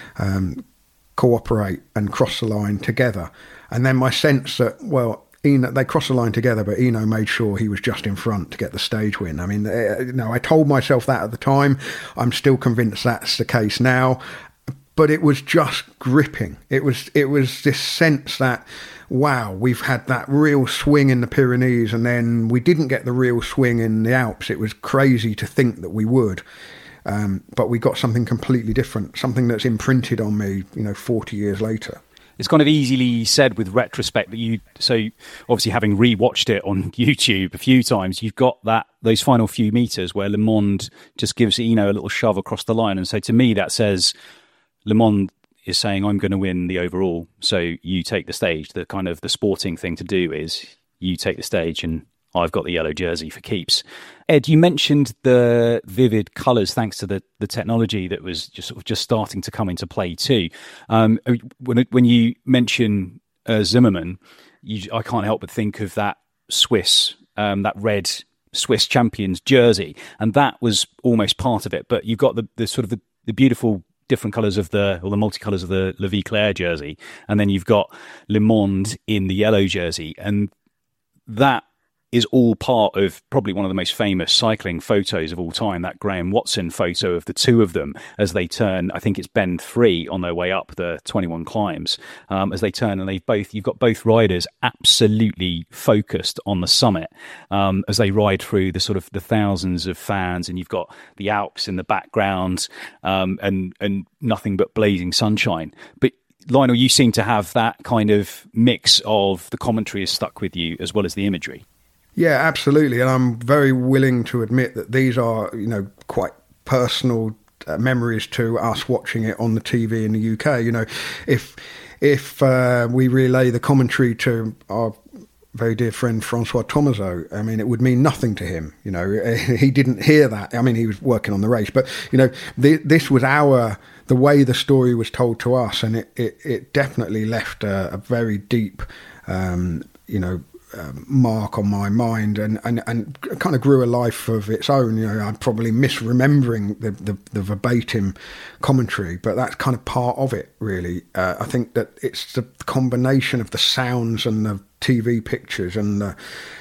um, cooperate and cross the line together. And then my sense that, well, Eno, they crossed the line together, but Eno made sure he was just in front to get the stage win. I mean, you know, I told myself that at the time. I'm still convinced that's the case now. But it was just gripping. It was it was this sense that, wow, we've had that real swing in the Pyrenees, and then we didn't get the real swing in the Alps. It was crazy to think that we would. Um, but we got something completely different, something that's imprinted on me, you know, forty years later. It's kind of easily said with retrospect that you, so obviously having rewatched it on YouTube a few times, you've got that those final few metres where Le Monde just gives Eno a little shove across the line. And so to me, that says Le Monde is saying, I'm going to win the overall, so you take the stage. The kind of the sporting thing to do is you take the stage and I've got the yellow jersey for keeps. Ed, you mentioned the vivid colours thanks to the, the technology that was just sort of just starting to come into play too. Um, when when you mention uh, Zimmermann, you, I can't help but think of that Swiss, um, that red Swiss champions jersey, and that was almost part of it. But you've got the, the sort of the, the beautiful different colours of the, or the multicolours of the La Vie Claire jersey, and then you've got Le Monde in the yellow jersey, and that is all part of probably one of the most famous cycling photos of all time, that Graham Watson photo of the two of them as they turn, I think it's bend three on their way up the twenty-one climbs, um, as they turn, and they've both, you've got both riders absolutely focused on the summit um, as they ride through the sort of the thousands of fans, and you've got the Alps in the background um, and, and nothing but blazing sunshine. But Lionel, you seem to have that kind of mix of the commentary is stuck with you as well as the imagery. Yeah, absolutely. And I'm very willing to admit that these are, you know, quite personal uh, memories to us watching it on the T V in the U K. You know, if if uh, we relay the commentary to our very dear friend Francois Thomazeau, I mean, it would mean nothing to him. You know, he didn't hear that. I mean, he was working on the race, but, you know, the, this was our, the way the story was told to us, and it, it, it definitely left a, a very deep, um, you know, Um, mark on my mind, and, and, and kind of grew a life of its own. You know, I'm probably misremembering the, the, the verbatim commentary, but that's kind of part of it, really. Uh, I think that it's the combination of the sounds and the T V pictures and the,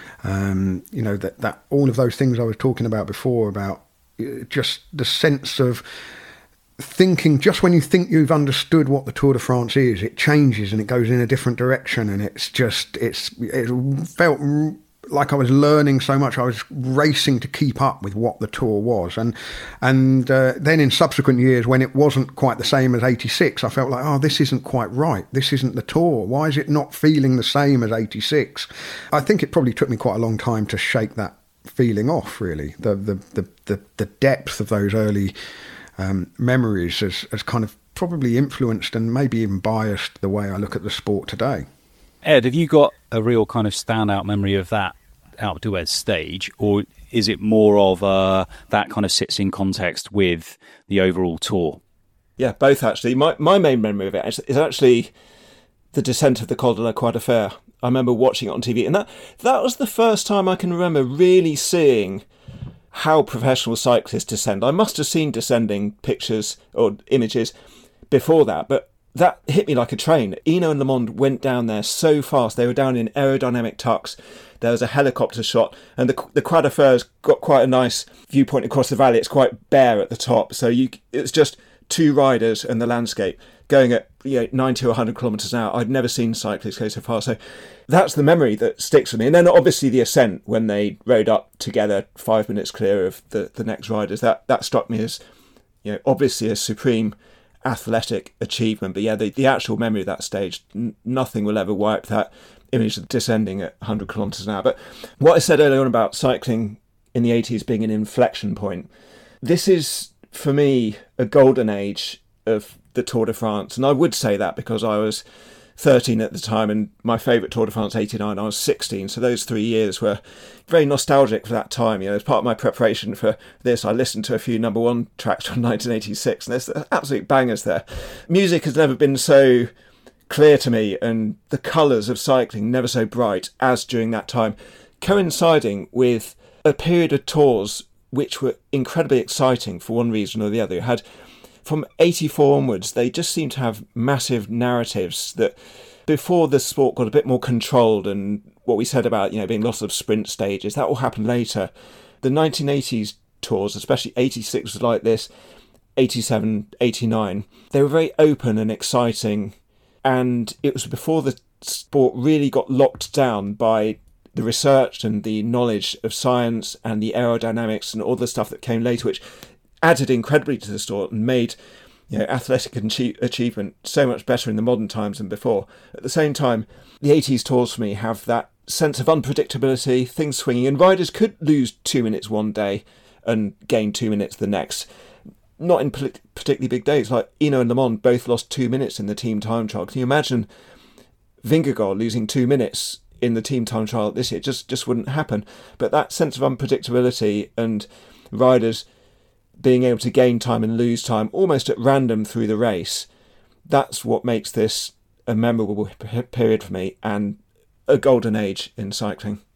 um, you know, that, that all of those things I was talking about before, about just the sense of thinking, just when you think you've understood what the Tour de France is, it changes and it goes in a different direction, and it's just it's it felt like I was learning so much. I was racing to keep up with what the Tour was, and and uh, then in subsequent years when it wasn't quite the same as eighty-six, I felt like, oh, this isn't quite right, this isn't the Tour, why is it not feeling the same as eighty-six? I think it probably took me quite a long time to shake that feeling off, really. The the the the, the depth of those early Um, memories has, has kind of probably influenced and maybe even biased the way I look at the sport today. Ed, have you got a real kind of standout memory of that Alpe d'Huez stage, or is it more of uh, that kind of sits in context with the overall Tour? Yeah, both actually. My my main memory of it is actually the descent of the Col de la Croix de Fer. I remember watching it on T V, and that that was the first time I can remember really seeing how professional cyclists descend. I must have seen descending pictures or images before that, but that hit me like a train. Hinault and Le Monde went down there so fast. They were down in aerodynamic tucks. There was a helicopter shot, and the the Croix de Fer's got quite a nice viewpoint across the valley. It's quite bare at the top, so you it's just two riders and the landscape going at, you know, ninety or one hundred kilometres an hour. I'd never seen cyclists go so fast. So that's the memory that sticks with me. And then obviously the ascent, when they rode up together five minutes clear of the, the next riders, that, that struck me as, you know, obviously a supreme athletic achievement. But yeah, the, the actual memory of that stage, n- nothing will ever wipe that image of descending at one hundred kilometres an hour. But what I said earlier on about cycling in the eighties being an inflection point, this is, for me, a golden age of the Tour de France. And I would say that because I was thirteen at the time, and my favourite Tour de France eighty-nine, I was sixteen. So those three years were very nostalgic for that time. You know, as part of my preparation for this, I listened to a few number one tracks from nineteen eighty-six, and there's absolute bangers there. Music has never been so clear to me, and the colours of cycling never so bright as during that time, coinciding with a period of tours which were incredibly exciting for one reason or the other. You had, from eighty-four onwards, they just seemed to have massive narratives that before the sport got a bit more controlled, and what we said about, you know, being lots of sprint stages, that all happened later. The nineteen eighties tours, especially eighty-six was like this, eighty-seven, eighty-nine, they were very open and exciting, and it was before the sport really got locked down by the research and the knowledge of science and the aerodynamics and all the stuff that came later, which added incredibly to the sport and made, you know, athletic achievement so much better in the modern times than before. At the same time, the eighties tours for me have that sense of unpredictability, things swinging, and riders could lose two minutes one day and gain two minutes the next. Not in particularly big days, like Hinault and Le Monde both lost two minutes in the team time trial. Can you imagine Vingegaard losing two minutes in the team time trial this year? It just, just wouldn't happen. But that sense of unpredictability and riders being able to gain time and lose time almost at random through the race, that's what makes this a memorable period for me and a golden age in cycling.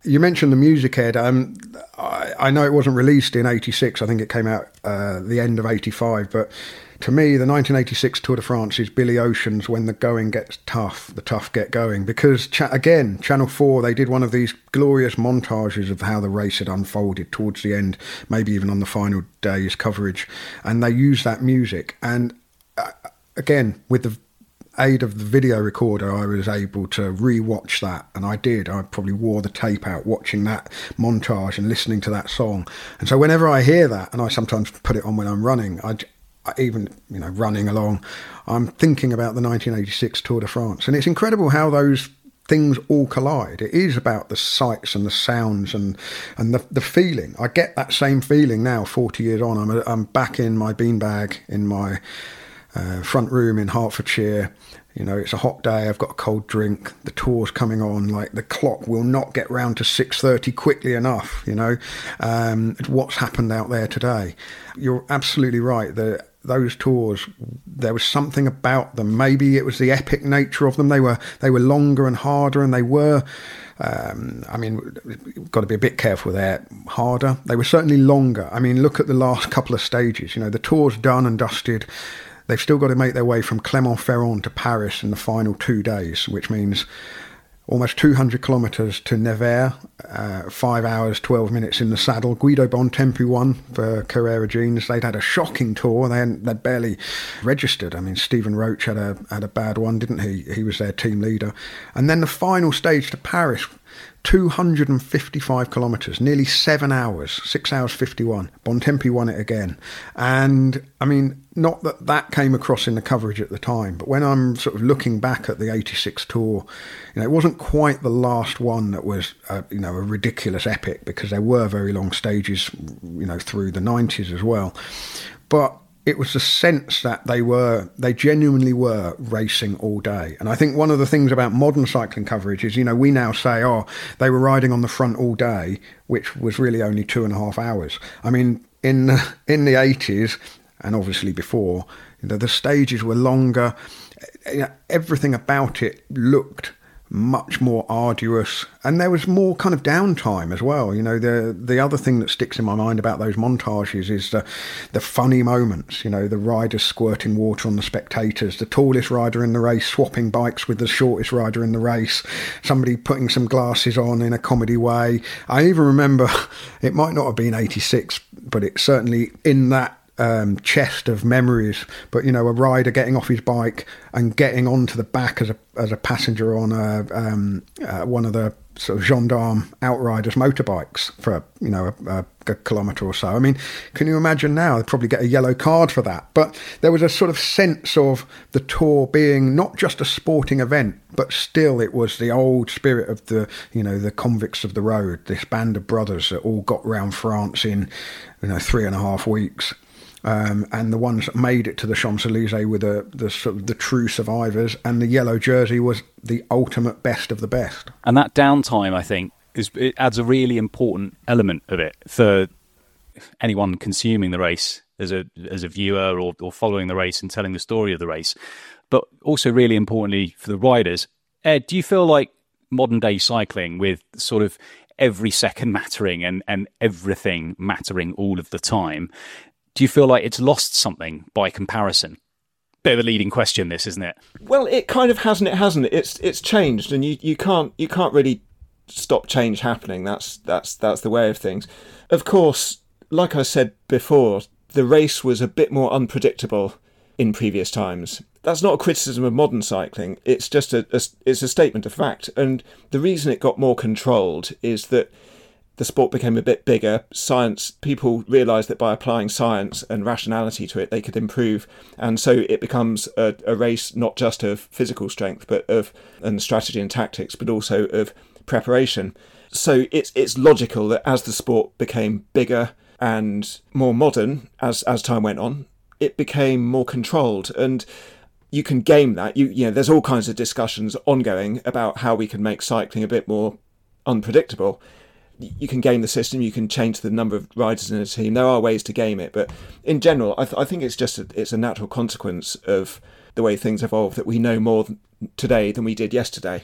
You mentioned the music, Ed. Um, I, I know it wasn't released in eighty-six. I think it came out uh, the end of eighty-five. But to me, the nineteen eighty-six Tour de France is Billy Ocean's When the Going Gets Tough, the Tough Get Going. Because, cha- again, Channel four, they did one of these glorious montages of how the race had unfolded towards the end, maybe even on the final day's coverage. And they used that music. And, uh, again, with the aid of the video recorder, I was able to re-watch that, and I did. I probably wore the tape out watching that montage and listening to that song. And so whenever I hear that, and I sometimes put it on when I'm running, I, I even, you know, running along, I'm thinking about the nineteen eighty-six Tour de France. And it's incredible how those things all collide. It is about the sights and the sounds and and the, the feeling. I get that same feeling now, forty years on. I'm, a, I'm back in my beanbag in my Uh, front room in Hertfordshire. You know, it's a hot day, I've got a cold drink, the tour's coming on, like the clock will not get round to six thirty quickly enough, you know. Um, what's happened out there today? You're absolutely right. The, those tours, there was something about them. Maybe it was the epic nature of them. They were they were longer and harder, and they were, um, I mean, we've got to be a bit careful there, harder. They were certainly longer. I mean, look at the last couple of stages. You know, the tour's done and dusted. They've still got to make their way from Clermont-Ferrand to Paris in the final two days, which means almost two hundred kilometres to Nevers, uh, five hours, twelve minutes in the saddle. Guido Bontempi won for Carrera Jeans. They'd had a shocking tour. They hadn't, they'd barely registered. I mean, Stephen Roach had a had a bad one, didn't he? He was their team leader. And then the final stage to Paris, two hundred fifty-five kilometres, nearly seven hours, six hours fifty-one. Bontempi won it again. And, I mean, not that that came across in the coverage at the time, but when I'm sort of looking back at the eighty-six Tour, you know, it wasn't quite the last one that was, uh, you know, a ridiculous epic, because there were very long stages, you know, through the nineties as well. But it was the sense that they were, they genuinely were racing all day. And I think one of the things about modern cycling coverage is, you know, we now say, oh, they were riding on the front all day, which was really only two and a half hours. I mean, in the, in the eighties, and obviously before, you know, the stages were longer. You know, everything about it looked much more arduous, and there was more kind of downtime as well. You know, the the other thing that sticks in my mind about those montages is the the funny moments. You know, the riders squirting water on the spectators, the tallest rider in the race swapping bikes with the shortest rider in the race, somebody putting some glasses on in a comedy way. I even remember, it might not have been eighty-six, but it's certainly in that Um, chest of memories, but you know, a rider getting off his bike and getting onto the back as a as a passenger on a um, uh, one of the sort of gendarme outriders motorbikes for you know a, a, a kilometre or so. I mean, can you imagine now? They'd probably get a yellow card for that. But there was a sort of sense of the Tour being not just a sporting event, but still it was the old spirit of the you know the convicts of the road, this band of brothers that all got round France in you know three and a half weeks. Um, and the ones that made it to the Champs-Élysées were the, the, sort of the true survivors, and the yellow jersey was the ultimate best of the best. And that downtime, I think, is it adds a really important element of it for anyone consuming the race as a as a viewer or, or following the race and telling the story of the race. But also really importantly for the riders. Ed, do you feel like modern day cycling, with sort of every second mattering and, and everything mattering all of the time, do you feel like it's lost something by comparison? Bit of a leading question, this, isn't it? Well, it kind of has and it hasn't. It's it's changed, and you, you can't you can't really stop change happening. That's that's that's the way of things. Of course, like I said before, the race was a bit more unpredictable in previous times. That's not a criticism of modern cycling. It's just a, a it's a statement of fact. And the reason it got more controlled is that the sport became a bit bigger. Science, people realised that by applying science and rationality to it, they could improve. And so it becomes a, a race not just of physical strength, but of and strategy and tactics, but also of preparation. So it's it's logical that as the sport became bigger and more modern, as as time went on, it became more controlled. And you can game that. You you know, there's all kinds of discussions ongoing about how we can make cycling a bit more unpredictable. You can game the system, you can change the number of riders in a team. There are ways to game it, but in general, I, th- I think it's just a, it's a natural consequence of the way things evolve that we know more today than we did yesterday.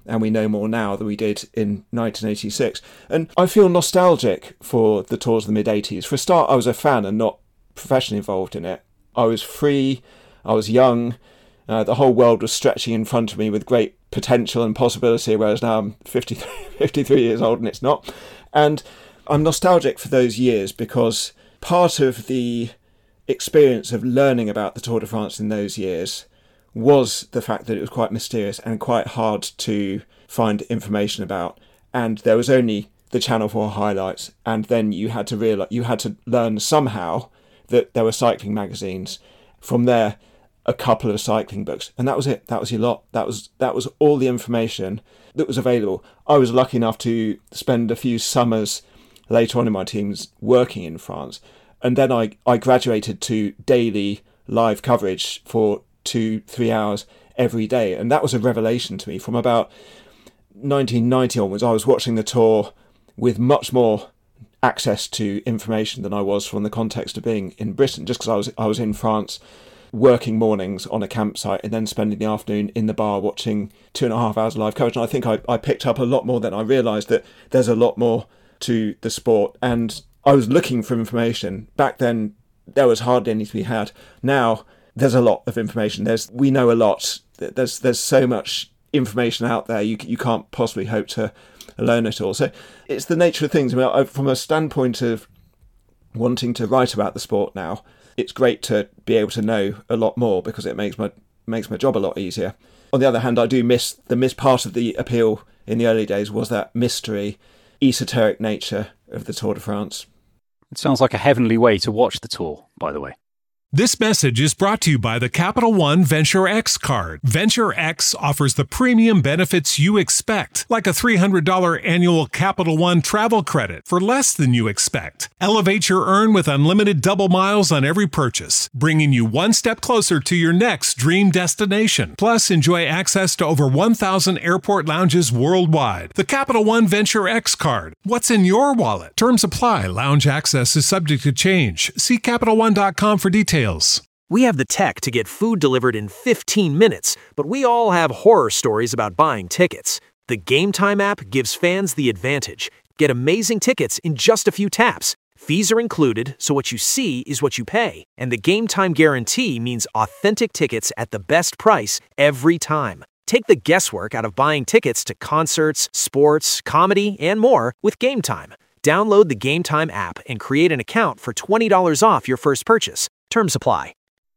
and we know more now than we did in nineteen eighty-six. And I feel nostalgic for the tours of the mid-eighties. For a start, I was a fan and not professionally involved in it. I was free, I was young, uh, the whole world was stretching in front of me with great potential and possibility, whereas now I'm fifty-three, fifty-three years old and it's not. And I'm nostalgic for those years because part of the experience of learning about the Tour de France in those years was the fact that it was quite mysterious and quite hard to find information about. And there was only the Channel four highlights, and then you had to realize, you had to learn somehow that there were cycling magazines. From there, a couple of cycling books, and that was it. That was your lot. That was that was all the information that was available. I was lucky enough to spend a few summers later on in my teens working in France, and then I, I graduated to daily live coverage for two, three hours every day, and that was a revelation to me. From about nineteen ninety onwards, I was watching the Tour with much more access to information than I was from the context of being in Britain, just because I was I was in France working mornings on a campsite and then spending the afternoon in the bar watching two and a half hours of live coverage. And I think I, I picked up a lot more than I realised, that there's a lot more to the sport. And I was looking for information. Back then, there was hardly any to be had. Now, there's a lot of information. There's we know a lot. There's there's so much information out there. You you can't possibly hope to learn it all. So it's the nature of things. I mean, I, from a standpoint of wanting to write about the sport now, it's great to be able to know a lot more because it makes my makes my job a lot easier. On the other hand, I do miss the miss part of the appeal in the early days was that mystery, esoteric nature of the Tour de France. It sounds like a heavenly way to watch the Tour, by the way. This message is brought to you by the Capital One Venture X card. Venture X offers the premium benefits you expect, like a three hundred dollars annual Capital One travel credit for less than you expect. Elevate your earn with unlimited double miles on every purchase, bringing you one step closer to your next dream destination. Plus, enjoy access to over one thousand airport lounges worldwide. The Capital One Venture X card. What's in your wallet? Terms apply. Lounge access is subject to change. See Capital One dot com for details. We have the tech to get food delivered in fifteen minutes, but we all have horror stories about buying tickets. The Game Time app gives fans the advantage. Get amazing tickets in just a few taps. Fees are included, so what you see is what you pay. And the Game Time guarantee means authentic tickets at the best price every time. Take the guesswork out of buying tickets to concerts, sports, comedy, and more with Game Time. Download the Game Time app and create an account for twenty dollars off your first purchase. Terms apply.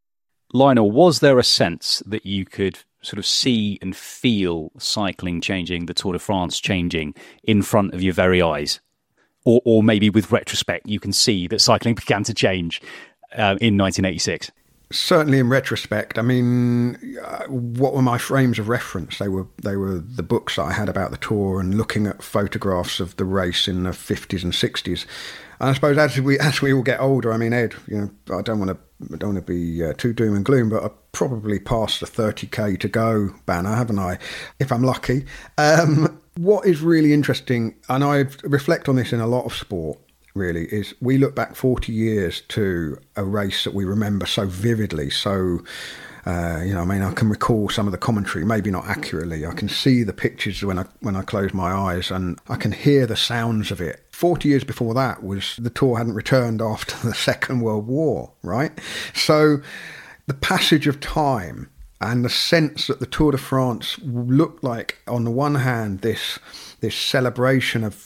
Lionel, was there a sense that you could sort of see and feel cycling changing, the Tour de France changing in front of your very eyes? Or, or maybe with retrospect, you can see that cycling began to change uh, in nineteen eighty-six? Certainly in retrospect. I mean, uh, what were my frames of reference? They were they were the books that I had about the Tour and looking at photographs of the race in the fifties and sixties. And I suppose as we as we all get older, I mean, Ed, you know, I don't want to I don't want to be uh, too doom and gloom, but I probably passed the thirty k to go banner, haven't I? If I'm lucky. Um, what is really interesting, and I reflect on this in a lot of sport, really, is we look back forty years to a race that we remember so vividly. So, uh, you know, I mean, I can recall some of the commentary, maybe not accurately. I can see the pictures when I when I close my eyes, and I can hear the sounds of it. forty years before that was the Tour hadn't returned after the Second World War, right? So the passage of time and the sense that the Tour de France looked like, on the one hand, this this celebration of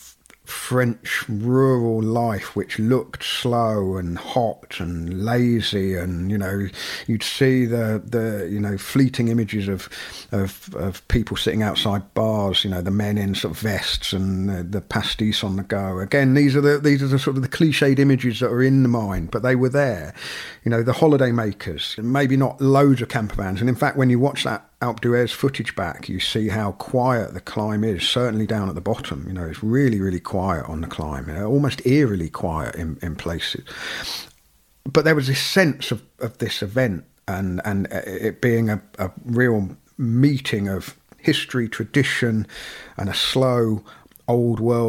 French rural life, which looked slow and hot and lazy, and you know, you'd see the the you know fleeting images of of, of people sitting outside bars, you know, the men in sort of vests and the, the pastis on the go. Again, these are the these are the sort of the cliched images that are in the mind, but they were there. You know, the holiday makers, maybe not loads of camper vans, and in fact, when you watch that Alpe d'Huez footage back, you see how quiet the climb is, certainly down at the bottom. You know, it's really, really quiet on the climb, you know, almost eerily quiet in, in places. But there was this sense of, of this event and, and it being a, a real meeting of history, tradition, and a slow, old world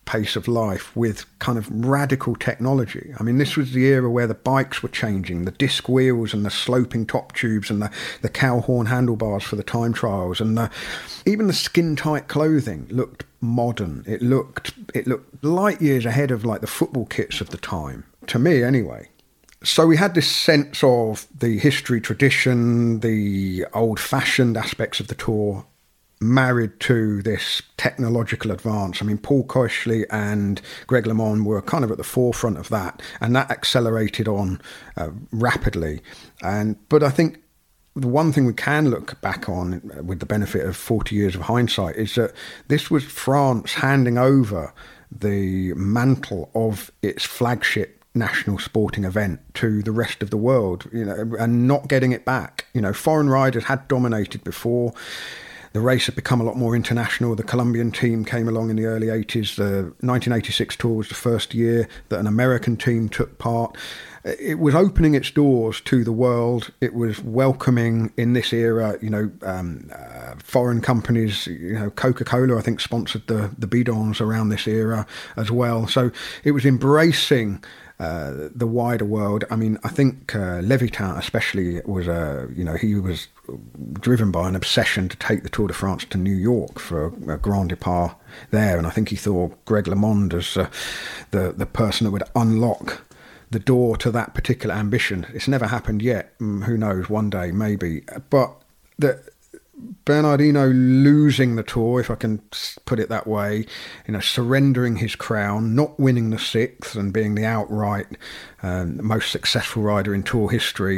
pace of life with kind of radical technology. I mean, this was the era where the bikes were changing, the disc wheels and the sloping top tubes and the, the cow horn handlebars for the time trials, and the, even the skin-tight clothing looked modern. It looked it looked light years ahead of like the football kits of the time, to me anyway. So we had this sense of the history, tradition, the old-fashioned aspects of the Tour married to this technological advance. I mean, Paul Koechley and Greg LeMond were kind of at the forefront of that, and that accelerated on uh, rapidly. And but I think the one thing we can look back on with the benefit of forty years of hindsight is that this was France handing over the mantle of its flagship national sporting event to the rest of the world, you know, and not getting it back. You know, foreign riders had dominated before. The race had become a lot more international. The Colombian team came along in the early eighties. The nineteen eighty-six Tour was the first year that an American team took part. It was opening its doors to the world. It was welcoming in this era, you know, um, uh, foreign companies. You know, Coca-Cola, I think, sponsored the, the bidons around this era as well. So it was embracing Uh, the wider world. I mean, I think uh, Levitin especially was a, you know, he was driven by an obsession to take the Tour de France to New York for a, a Grand Départ there, and I think he saw Greg LeMond as uh, the the person that would unlock the door to that particular ambition. It's never happened yet. Mm, who knows? One day, maybe. But the Bernardino losing the Tour, if I can put it that way, you know, surrendering his crown, not winning the sixth and being the outright um, most successful rider in Tour history,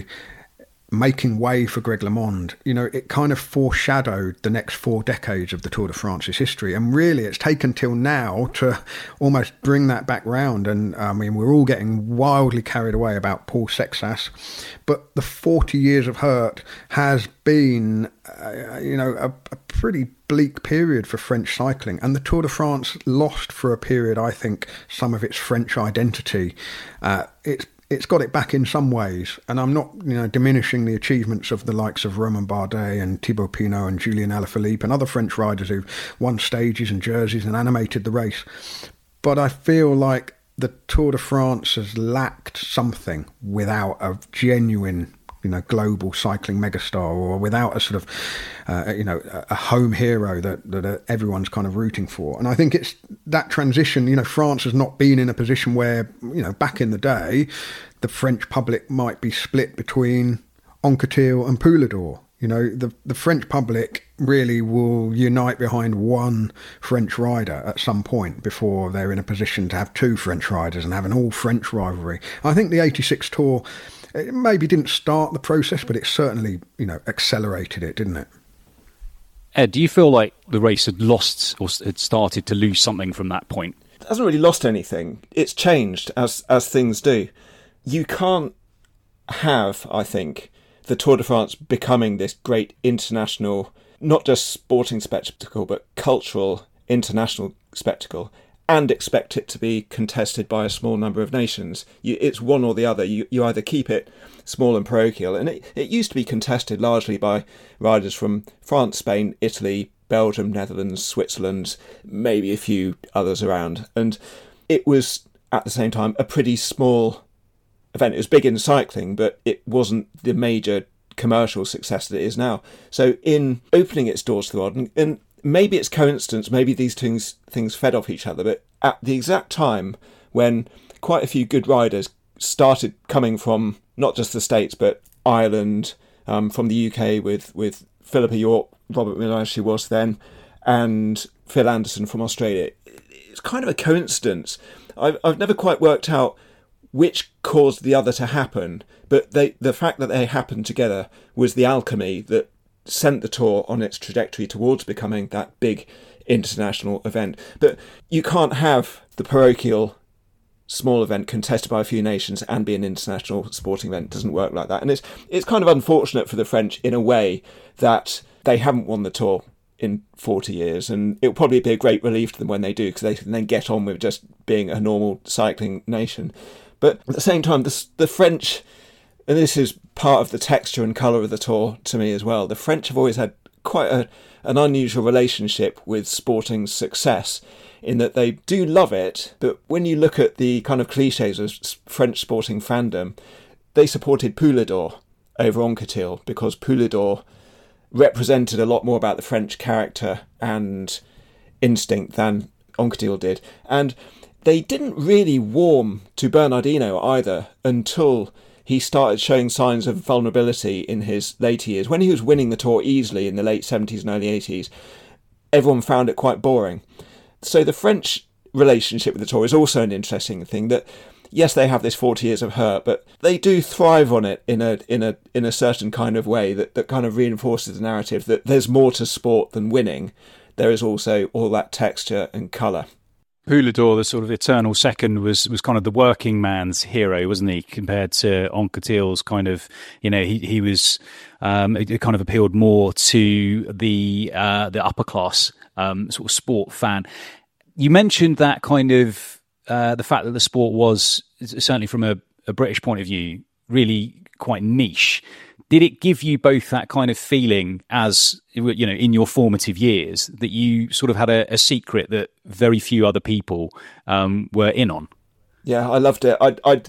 making way for Greg LeMond, you know, it kind of foreshadowed the next four decades of the Tour de France's history. And really, it's taken till now to almost bring that back round. And I mean, we're all getting wildly carried away about Paul Sexas, but the forty years of hurt has been, uh, you know, a, a pretty bleak period for French cycling. And the Tour de France lost for a period, I think, some of its French identity. Uh, it's It's got it back in some ways, and I'm not, you know, diminishing the achievements of the likes of Romain Bardet and Thibaut Pinot and Julien Alaphilippe and other French riders who've won stages and jerseys and animated the race. But I feel like the Tour de France has lacked something without a genuine, you know, global cycling megastar, or without a sort of, uh, you know, a home hero that, that everyone's kind of rooting for. And I think it's that transition, you know, France has not been in a position where, you know, back in the day, the French public might be split between Anquetil and Poulador. You know, the, the French public really will unite behind one French rider at some point before they're in a position to have two French riders and have an all-French rivalry. I think the eighty-six Tour, it maybe didn't start the process, but it certainly, you know, accelerated it, didn't it? Ed, do you feel like the race had lost or had started to lose something from that point? It hasn't really lost anything. It's changed, as as things do. You can't have, I think, the Tour de France becoming this great international, not just sporting spectacle, but cultural international spectacle, and expect it to be contested by a small number of nations. You, it's one or the other. You, you either keep it small and parochial, and it, it used to be contested largely by riders from France, Spain, Italy, Belgium, Netherlands, Switzerland, maybe a few others around. And it was, at the same time, a pretty small event. It was big in cycling, but it wasn't the major commercial success that it is now. So in opening its doors to the world, and, and maybe it's coincidence, maybe these things things fed off each other, but at the exact time when quite a few good riders started coming from not just the States, but Ireland, um, from the U K with, with Philippa York, Robert Milashi was then, and Phil Anderson from Australia. It's kind of a coincidence. I've, I've never quite worked out which caused the other to happen, but they, the fact that they happened together was the alchemy that sent the Tour on its trajectory towards becoming that big international event. But you can't have the parochial small event contested by a few nations and be an international sporting event. It doesn't work like that. And it's it's kind of unfortunate for the French in a way that they haven't won the Tour in forty years, and it'll probably be a great relief to them when they do, because they can then get on with just being a normal cycling nation. But at the same time, the, the French, and this is part of the texture and colour of the Tour to me as well, the French have always had quite a, an unusual relationship with sporting success, in that they do love it, but when you look at the kind of cliches of French sporting fandom, they supported Poulidor over Anquetil because Poulidor represented a lot more about the French character and instinct than Anquetil did. And they didn't really warm to Bernardino either until he started showing signs of vulnerability in his later years. When he was winning the Tour easily in the late seventies and early eighties, everyone found it quite boring. So the French relationship with the Tour is also an interesting thing, that yes, they have this forty years of hurt, but they do thrive on it in a in a in a certain kind of way that, that kind of reinforces the narrative that there's more to sport than winning. There is also all that texture and colour. Poulidor, the sort of eternal second, was was kind of the working man's hero, wasn't he? Compared to Anquetil's kind of, you know, he he was um, it kind of appealed more to the uh, the upper class um, sort of sport fan. You mentioned that kind of uh, the fact that the sport was, certainly from a, a British point of view, really quite niche. Did it give you both that kind of feeling as, you know, in your formative years, that you sort of had a, a secret that very few other people um, were in on? Yeah, I loved it. I, I,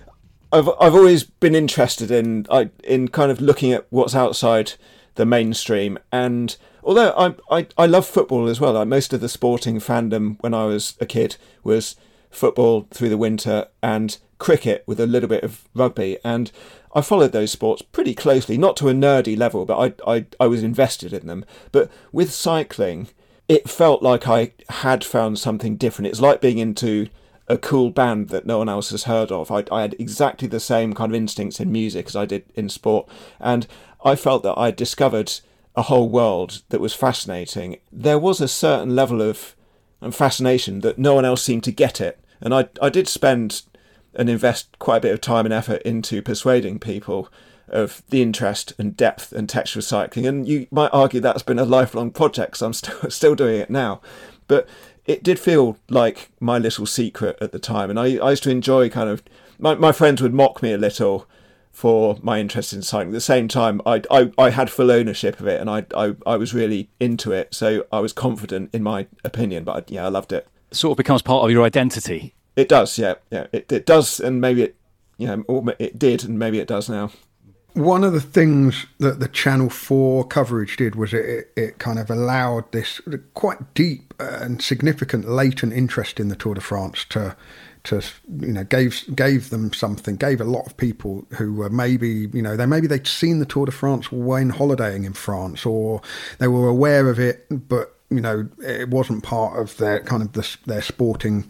I've I've always been interested in I, in kind of looking at what's outside the mainstream. And although I I, I love football as well, like most of the sporting fandom when I was a kid was football through the winter and cricket with a little bit of rugby. And I followed those sports pretty closely, not to a nerdy level, but I, I I was invested in them. But with cycling, it felt like I had found something different. It's like being into a cool band that no one else has heard of. I, I had exactly the same kind of instincts in music as I did in sport. And I felt that I discovered a whole world that was fascinating. There was a certain level of fascination that no one else seemed to get it. And I I did spend and invest quite a bit of time and effort into persuading people of the interest and depth and texture of cycling. And you might argue that's been a lifelong project, so I'm still still doing it now. But it did feel like my little secret at the time. And I, I used to enjoy kind of... My, my friends would mock me a little for my interest in cycling. At the same time, I, I, I had full ownership of it, and I, I, I was really into it. So I was confident in my opinion, but I, yeah, I loved it. It sort of becomes part of your identity. It does, yeah, yeah. It it does, and maybe it, you know, or it did, and maybe it does now. One of the things that the Channel four coverage did was it, it, it kind of allowed this quite deep and significant latent interest in the Tour de France to, to you know, gave gave them something, gave a lot of people who were maybe, you know, they maybe they'd seen the Tour de France when holidaying in France, or they were aware of it, but you know, it wasn't part of their kind of the, their sporting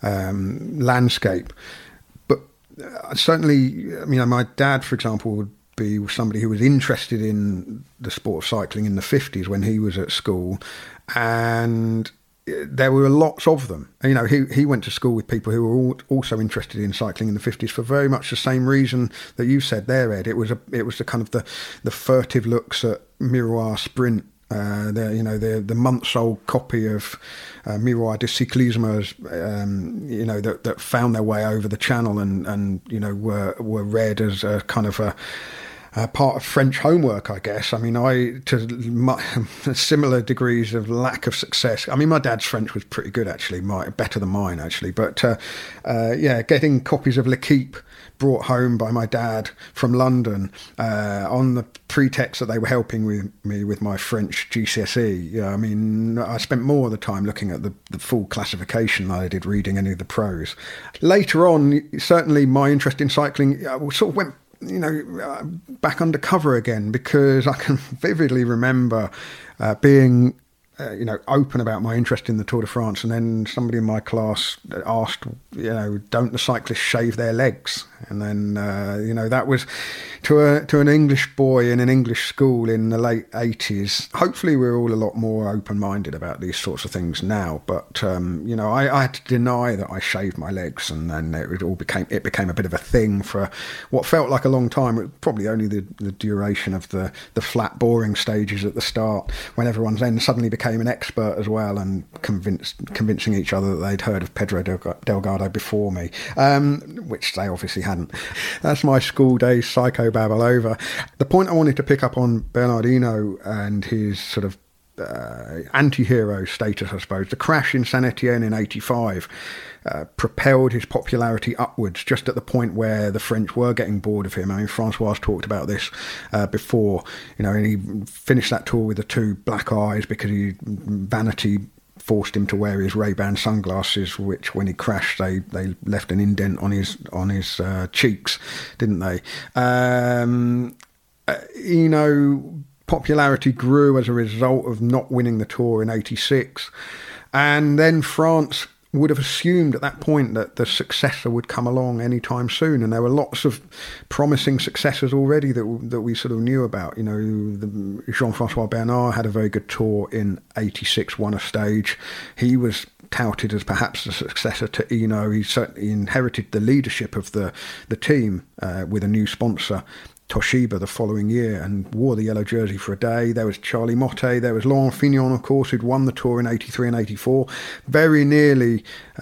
um, landscape. But uh, certainly, you know, my dad, for example, would be somebody who was interested in the sport of cycling in the fifties when he was at school, and there were lots of them. You know, he he went to school with people who were all, also interested in cycling in the fifties for very much the same reason that you said there, Ed. It was a it was the kind of the the furtive looks at Miroir Sprint. Uh, the you know the the months old copy of uh, Miroir de Cyclisme, um, you know that that found their way over the channel and and you know were were read as a kind of a, a part of French homework, I guess. I mean, I to my, similar degrees of lack of success. I mean, my dad's French was pretty good actually, my, better than mine actually. But uh, uh, yeah, getting copies of L'Équipe brought home by my dad from London uh, on the pretext that they were helping with me with my French G C S E. Yeah, I mean, I spent more of the time looking at the, the full classification than I did reading any of the pros. Later on, certainly my interest in cycling uh, sort of went, you know, uh, back undercover again, because I can vividly remember uh, being Uh, you know, open about my interest in the Tour de France, and then somebody in my class asked, you know, don't the cyclists shave their legs? And then, uh, you know, that was to a to an English boy in an English school in the late eighties. Hopefully we're all a lot more open-minded about these sorts of things now, but, um, you know, I, I had to deny that I shaved my legs, and then it, it all became, it became a bit of a thing for what felt like a long time. It was probably only the, the duration of the, the flat, boring stages at the start, when everyone then suddenly became became an expert as well, and convinced, convincing each other that they'd heard of Pedro Delgado before me, um, which they obviously hadn't. That's my school days psychobabble over. The point I wanted to pick up on Bernardino and his sort of uh, anti-hero status, I suppose. The crash in Saint-Étienne in eighty-five uh, propelled his popularity upwards just at the point where the French were getting bored of him. I mean, Francois talked about this uh, before, you know, and he finished that tour with the two black eyes because he vanity forced him to wear his Ray-Ban sunglasses, which when he crashed they, they left an indent on his on his uh, cheeks, didn't they? Um, uh, you know, popularity grew as a result of not winning the Tour in eighty-six, and then France would have assumed at that point that the successor would come along anytime soon, and there were lots of promising successors already that that we sort of knew about. You know, the, Jean-François Bernard had a very good tour in eighty-six, won a stage. He was touted as perhaps the successor to Hinault. He certainly inherited the leadership of the the team uh, with a new sponsor, Toshiba, the following year, and wore the yellow jersey for a day. There was Charlie Motte, there was Laurent Fignon, of course, who'd won the Tour in eighty-three and eighty-four, very nearly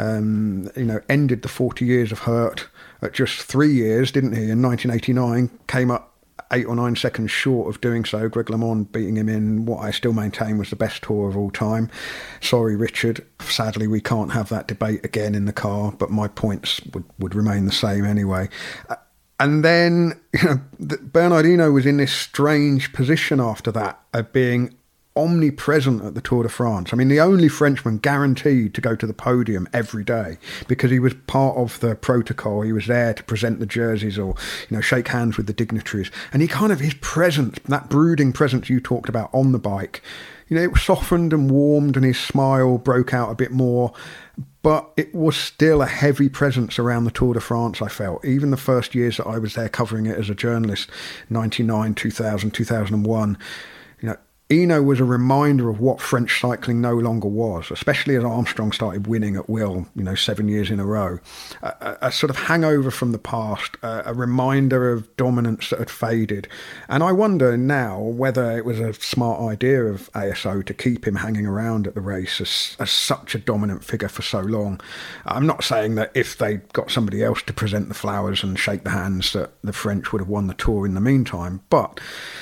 um, you know, ended the forty years of hurt at just three years, didn't he? In nineteen eighty-nine, came up eight or nine seconds short of doing so, Greg LeMond beating him in what I still maintain was the best Tour of all time. Sorry, Richard, sadly we can't have that debate again in the car, but my points would, would remain the same anyway. Uh, And then, you know, Bernard Hinault was in this strange position after that of being omnipresent at the Tour de France. I mean, the only Frenchman guaranteed to go to the podium every day because he was part of the protocol. He was there to present the jerseys or, you know, shake hands with the dignitaries. And he kind of, his presence, that brooding presence you talked about on the bike, you know, it softened and warmed and his smile broke out a bit more. But it was still a heavy presence around the Tour de France, I felt. Even the first years that I was there covering it as a journalist, ninety-nine, two thousand, two thousand one, you know, Hinault was a reminder of what French cycling no longer was, especially as Armstrong started winning at will, you know, seven years in a row. A, a sort of hangover from the past, a, a reminder of dominance that had faded. And I wonder now whether it was a smart idea of A S O to keep him hanging around at the race as, as such a dominant figure for so long. I'm not saying that if they got somebody else to present the flowers and shake the hands that the French would have won the Tour in the meantime, but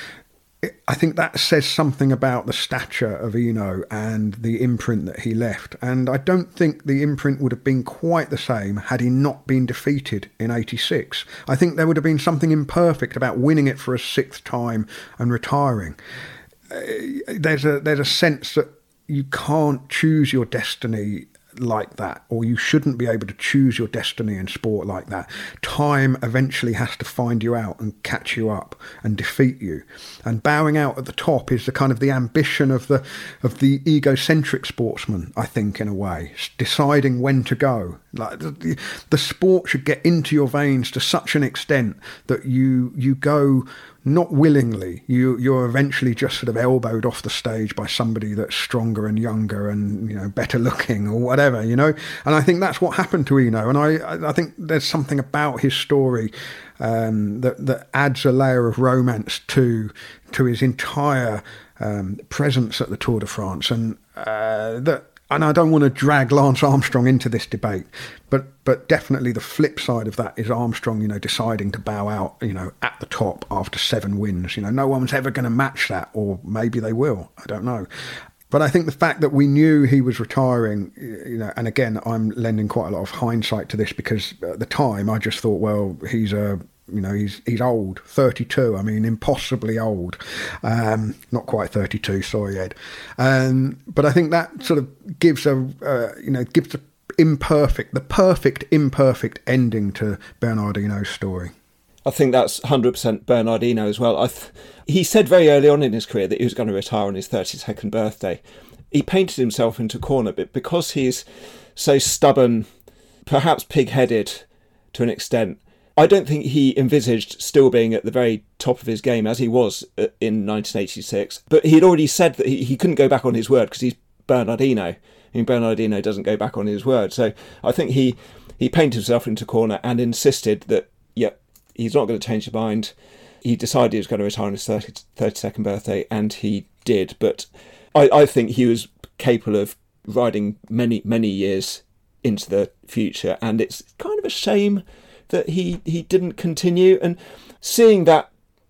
I think that says something about the stature of Hinault and the imprint that he left. And I don't think the imprint would have been quite the same had he not been defeated in eighty-six. I think there would have been something imperfect about winning it for a sixth time and retiring. Uh, there's a there's a sense that you can't choose your destiny like that, or you shouldn't be able to choose your destiny in sport like that. Time eventually has to find you out and catch you up and defeat you. And bowing out at the top is the kind of the ambition of the of the egocentric sportsman, I think, in a way, deciding when to go. Like the, the sport should get into your veins to such an extent that you you go not willingly. You you're eventually just sort of elbowed off the stage by somebody that's stronger and younger and, you know, better looking or whatever, you know. And I think that's what happened to Hinault. And I I think there's something about his story um, that that adds a layer of romance to to his entire um, presence at the Tour de France, and uh, that. And I don't want to drag Lance Armstrong into this debate, but but definitely the flip side of that is Armstrong, you know, deciding to bow out, you know, at the top after seven wins. You know, no one's ever going to match that, or maybe they will. I don't know. But I think the fact that we knew he was retiring, you know, and again, I'm lending quite a lot of hindsight to this because at the time I just thought, well, he's a You know, he's he's old, thirty-two. I mean, impossibly old. Um, not quite thirty-two, sorry, Ed. Um, but I think that sort of gives a, uh, you know, gives the imperfect, the perfect imperfect ending to Bernard Hinault's story. I think that's one hundred percent Bernard Hinault as well. I th- he said very early on in his career that he was going to retire on his thirty-second birthday. He painted himself into a corner, but because he's so stubborn, perhaps pig-headed to an extent, I don't think he envisaged still being at the very top of his game as he was in nineteen eighty-six. But he had already said that he, he couldn't go back on his word because he's Bernard Hinault. I mean, Bernard Hinault doesn't go back on his word. So I think he, he painted himself into a corner and insisted that, yeah, he's not going to change his mind. He decided he was going to retire on his thirty, thirty-second birthday, and he did. But I, I think he was capable of riding many, many years into the future. And it's kind of a shame that he, he didn't continue. And seeing that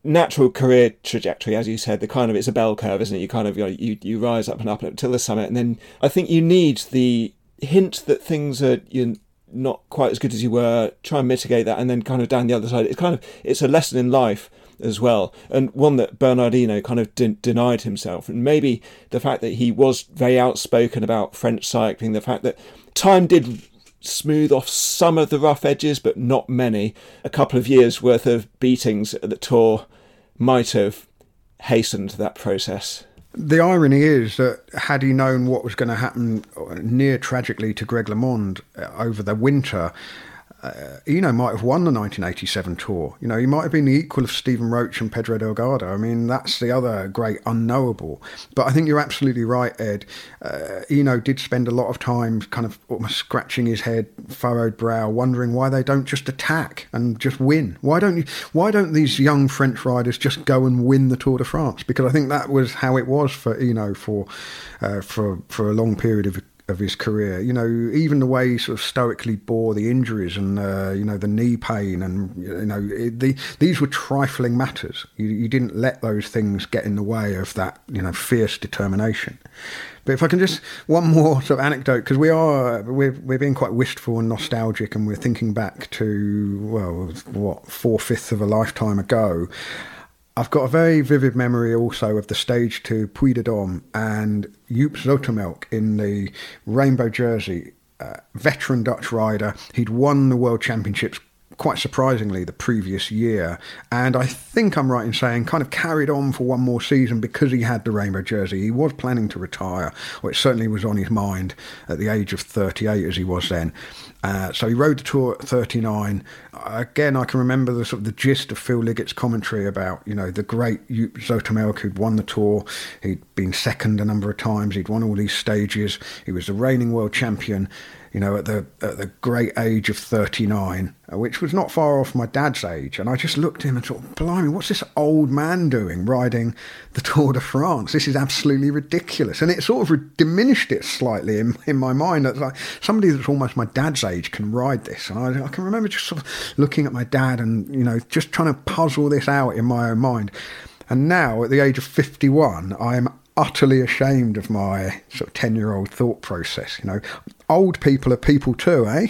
natural career trajectory, as you said, the kind of, it's a bell curve, isn't it? You kind of, you know, you, you rise up and up until the summit, and then I think you need the hint that things are, you're not quite as good as you were, try and mitigate that, and then kind of down the other side. It's kind of, it's a lesson in life as well, and one that Bernardino kind of de- denied himself. And maybe the fact that he was very outspoken about French cycling, the fact that time did smooth off some of the rough edges, but not many. A couple of years worth of beatings at the Tour might have hastened that process. The irony is that had he known what was going to happen near tragically to Greg LeMond over the winter, Uh, Eno might have won the nineteen eighty-seven Tour. You know, he might have been the equal of Stephen Roach and Pedro Delgado. I mean, that's the other great unknowable. But I think you're absolutely right, Ed. Uh, Eno did spend a lot of time kind of almost scratching his head, furrowed brow, wondering why they don't just attack and just win. Why don't you? Why don't these young French riders just go and win the Tour de France? Because I think that was how it was for Eno for uh, for for a long period of of his career. You know, even the way he sort of stoically bore the injuries and uh, you know, the knee pain, and you know, it, the, these were trifling matters. You, you didn't let those things get in the way of that, you know, fierce determination. But if I can just, one more sort of anecdote, because we are, we're, we're being quite wistful and nostalgic, and we're thinking back to, well, what, four-fifths of a lifetime ago. I've got a very vivid memory also of the stage to Puy de Dôme and Joop Zoetemelk in the rainbow jersey, uh, veteran Dutch rider. He'd won the World Championships quite surprisingly the previous year, and I think I'm right in saying kind of carried on for one more season because he had the rainbow jersey. He was planning to retire, or it certainly was on his mind at the age of thirty-eight as he was then. Uh, so he rode the Tour at thirty-nine. Again, I can remember the sort of the gist of Phil Liggett's commentary about, you know, the great Joop Zoetemelk who'd won the Tour. He'd been second a number of times. He'd won all these stages. He was the reigning world champion, you know, at the at the great age of thirty-nine, which was not far off my dad's age. And I just looked at him and thought, blimey, what's this old man doing riding the Tour de France? This is absolutely ridiculous. And it sort of diminished it slightly in, in my mind. It's like somebody that's almost my dad's age can ride this. And I, I can remember just sort of looking at my dad and, you know, just trying to puzzle this out in my own mind. And now, at the age of fifty-one, I am utterly ashamed of my sort of ten-year-old thought process. You know, old people are people too, eh?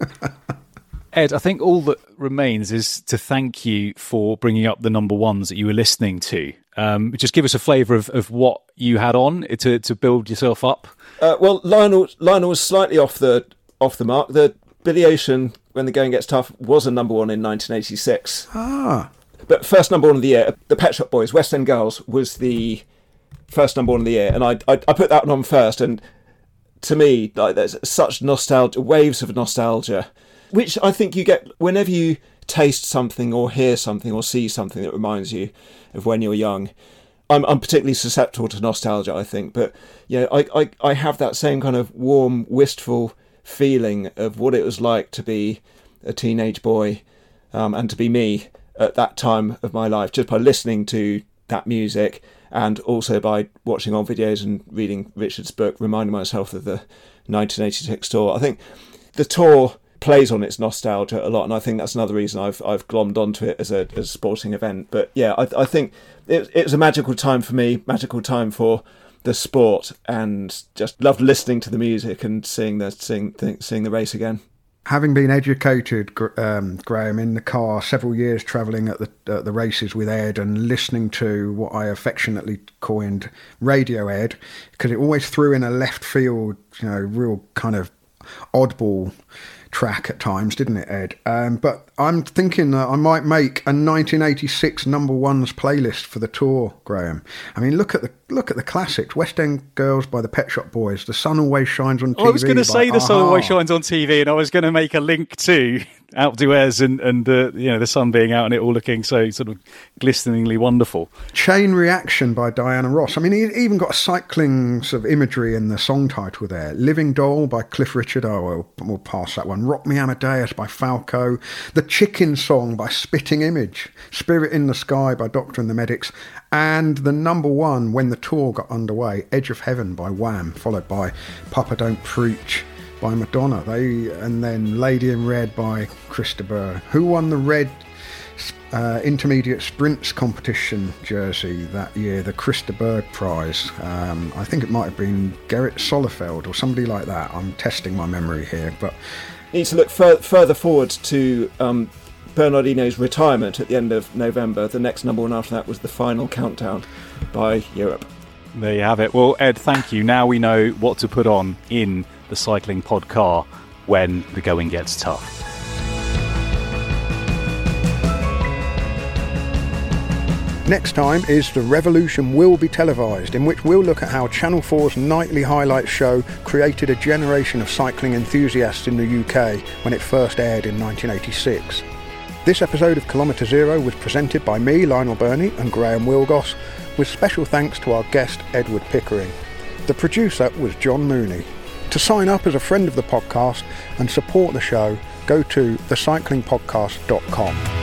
Ed, I think all that remains is to thank you for bringing up the number ones that you were listening to. Um, just give us a flavour of, of what you had on to, to build yourself up. Uh, well, Lionel Lionel was slightly off the off the mark. The Billy Ocean, When the Going Gets Tough, was a number one in nineteen eighty-six. Ah. But first number one of the year, the Pet Shop Boys, West End Girls, was the first number one of the year, and I, I I put that one on first, and to me, like, there's such nostalgia, waves of nostalgia, which I think you get whenever you taste something or hear something or see something that reminds you of when you're young. I'm I'm particularly susceptible to nostalgia, I think, but yeah, I, I, I have that same kind of warm, wistful feeling of what it was like to be a teenage boy, um, and to be me at that time of my life, just by listening to that music, and also by watching old videos and reading Richard's book, reminding myself of the nineteen eighty-six Tour. I think the Tour plays on its nostalgia a lot, and I think that's another reason I've I've glommed onto it as a as a sporting event. But yeah, I I think it, it was a magical time for me, magical time for the sport, and just loved listening to the music and seeing the seeing seeing the race again. Having been educated, um, Graham, in the car several years, travelling at the uh, the races with Ed and listening to what I affectionately coined Radio Ed, because it always threw in a left field, you know, real kind of oddball track at times, didn't it, Ed? Um, but I'm thinking that I might make a nineteen eighty-six number ones playlist for the Tour, Graham. I mean, look at the look at the classics: West End Girls by the Pet Shop Boys, The Sun Always Shines on T V. I was going to say The Sun Aha. Always Shines on T V, and I was going to make a link to Alpe d'Huez and and uh, you know, the sun being out and it all looking so sort of glisteningly wonderful. Chain Reaction by Diana Ross. I mean, he even got a cycling sort of imagery in the song title there. Living Doll by Cliff Richard. Oh, we'll, we'll pass that one. Rock Me Amadeus by Falco. The Chicken Song by Spitting Image. Spirit in the Sky by Doctor and the Medics. And the number one, when the tour got underway, Edge of Heaven by Wham, followed by Papa Don't Preach by Madonna. They and then Lady in Red by Chris de Burgh. Who won the red uh, intermediate sprints competition jersey that year, the Christa Berg Prize. Um, I think it might have been Gerrit Sollefeld or somebody like that. I'm testing my memory here, but needs to look fur- further forward to um, Bernardino's retirement at the end of November. The next number one after that was The Final Countdown by Europe. There you have it. Well, Ed, thank you. Now we know what to put on in the cycling pod car when the going gets tough. Next time is The Revolution Will Be Televised, in which we'll look at how Channel four's nightly highlights show created a generation of cycling enthusiasts in the U K when it first aired in nineteen eighty-six. This episode of Kilometre Zero was presented by me, Lionel Burney, and Graham Wilgoss, with special thanks to our guest Edward Pickering. The producer was John Mooney. To sign up as a friend of the podcast and support the show, go to the cycling podcast dot com.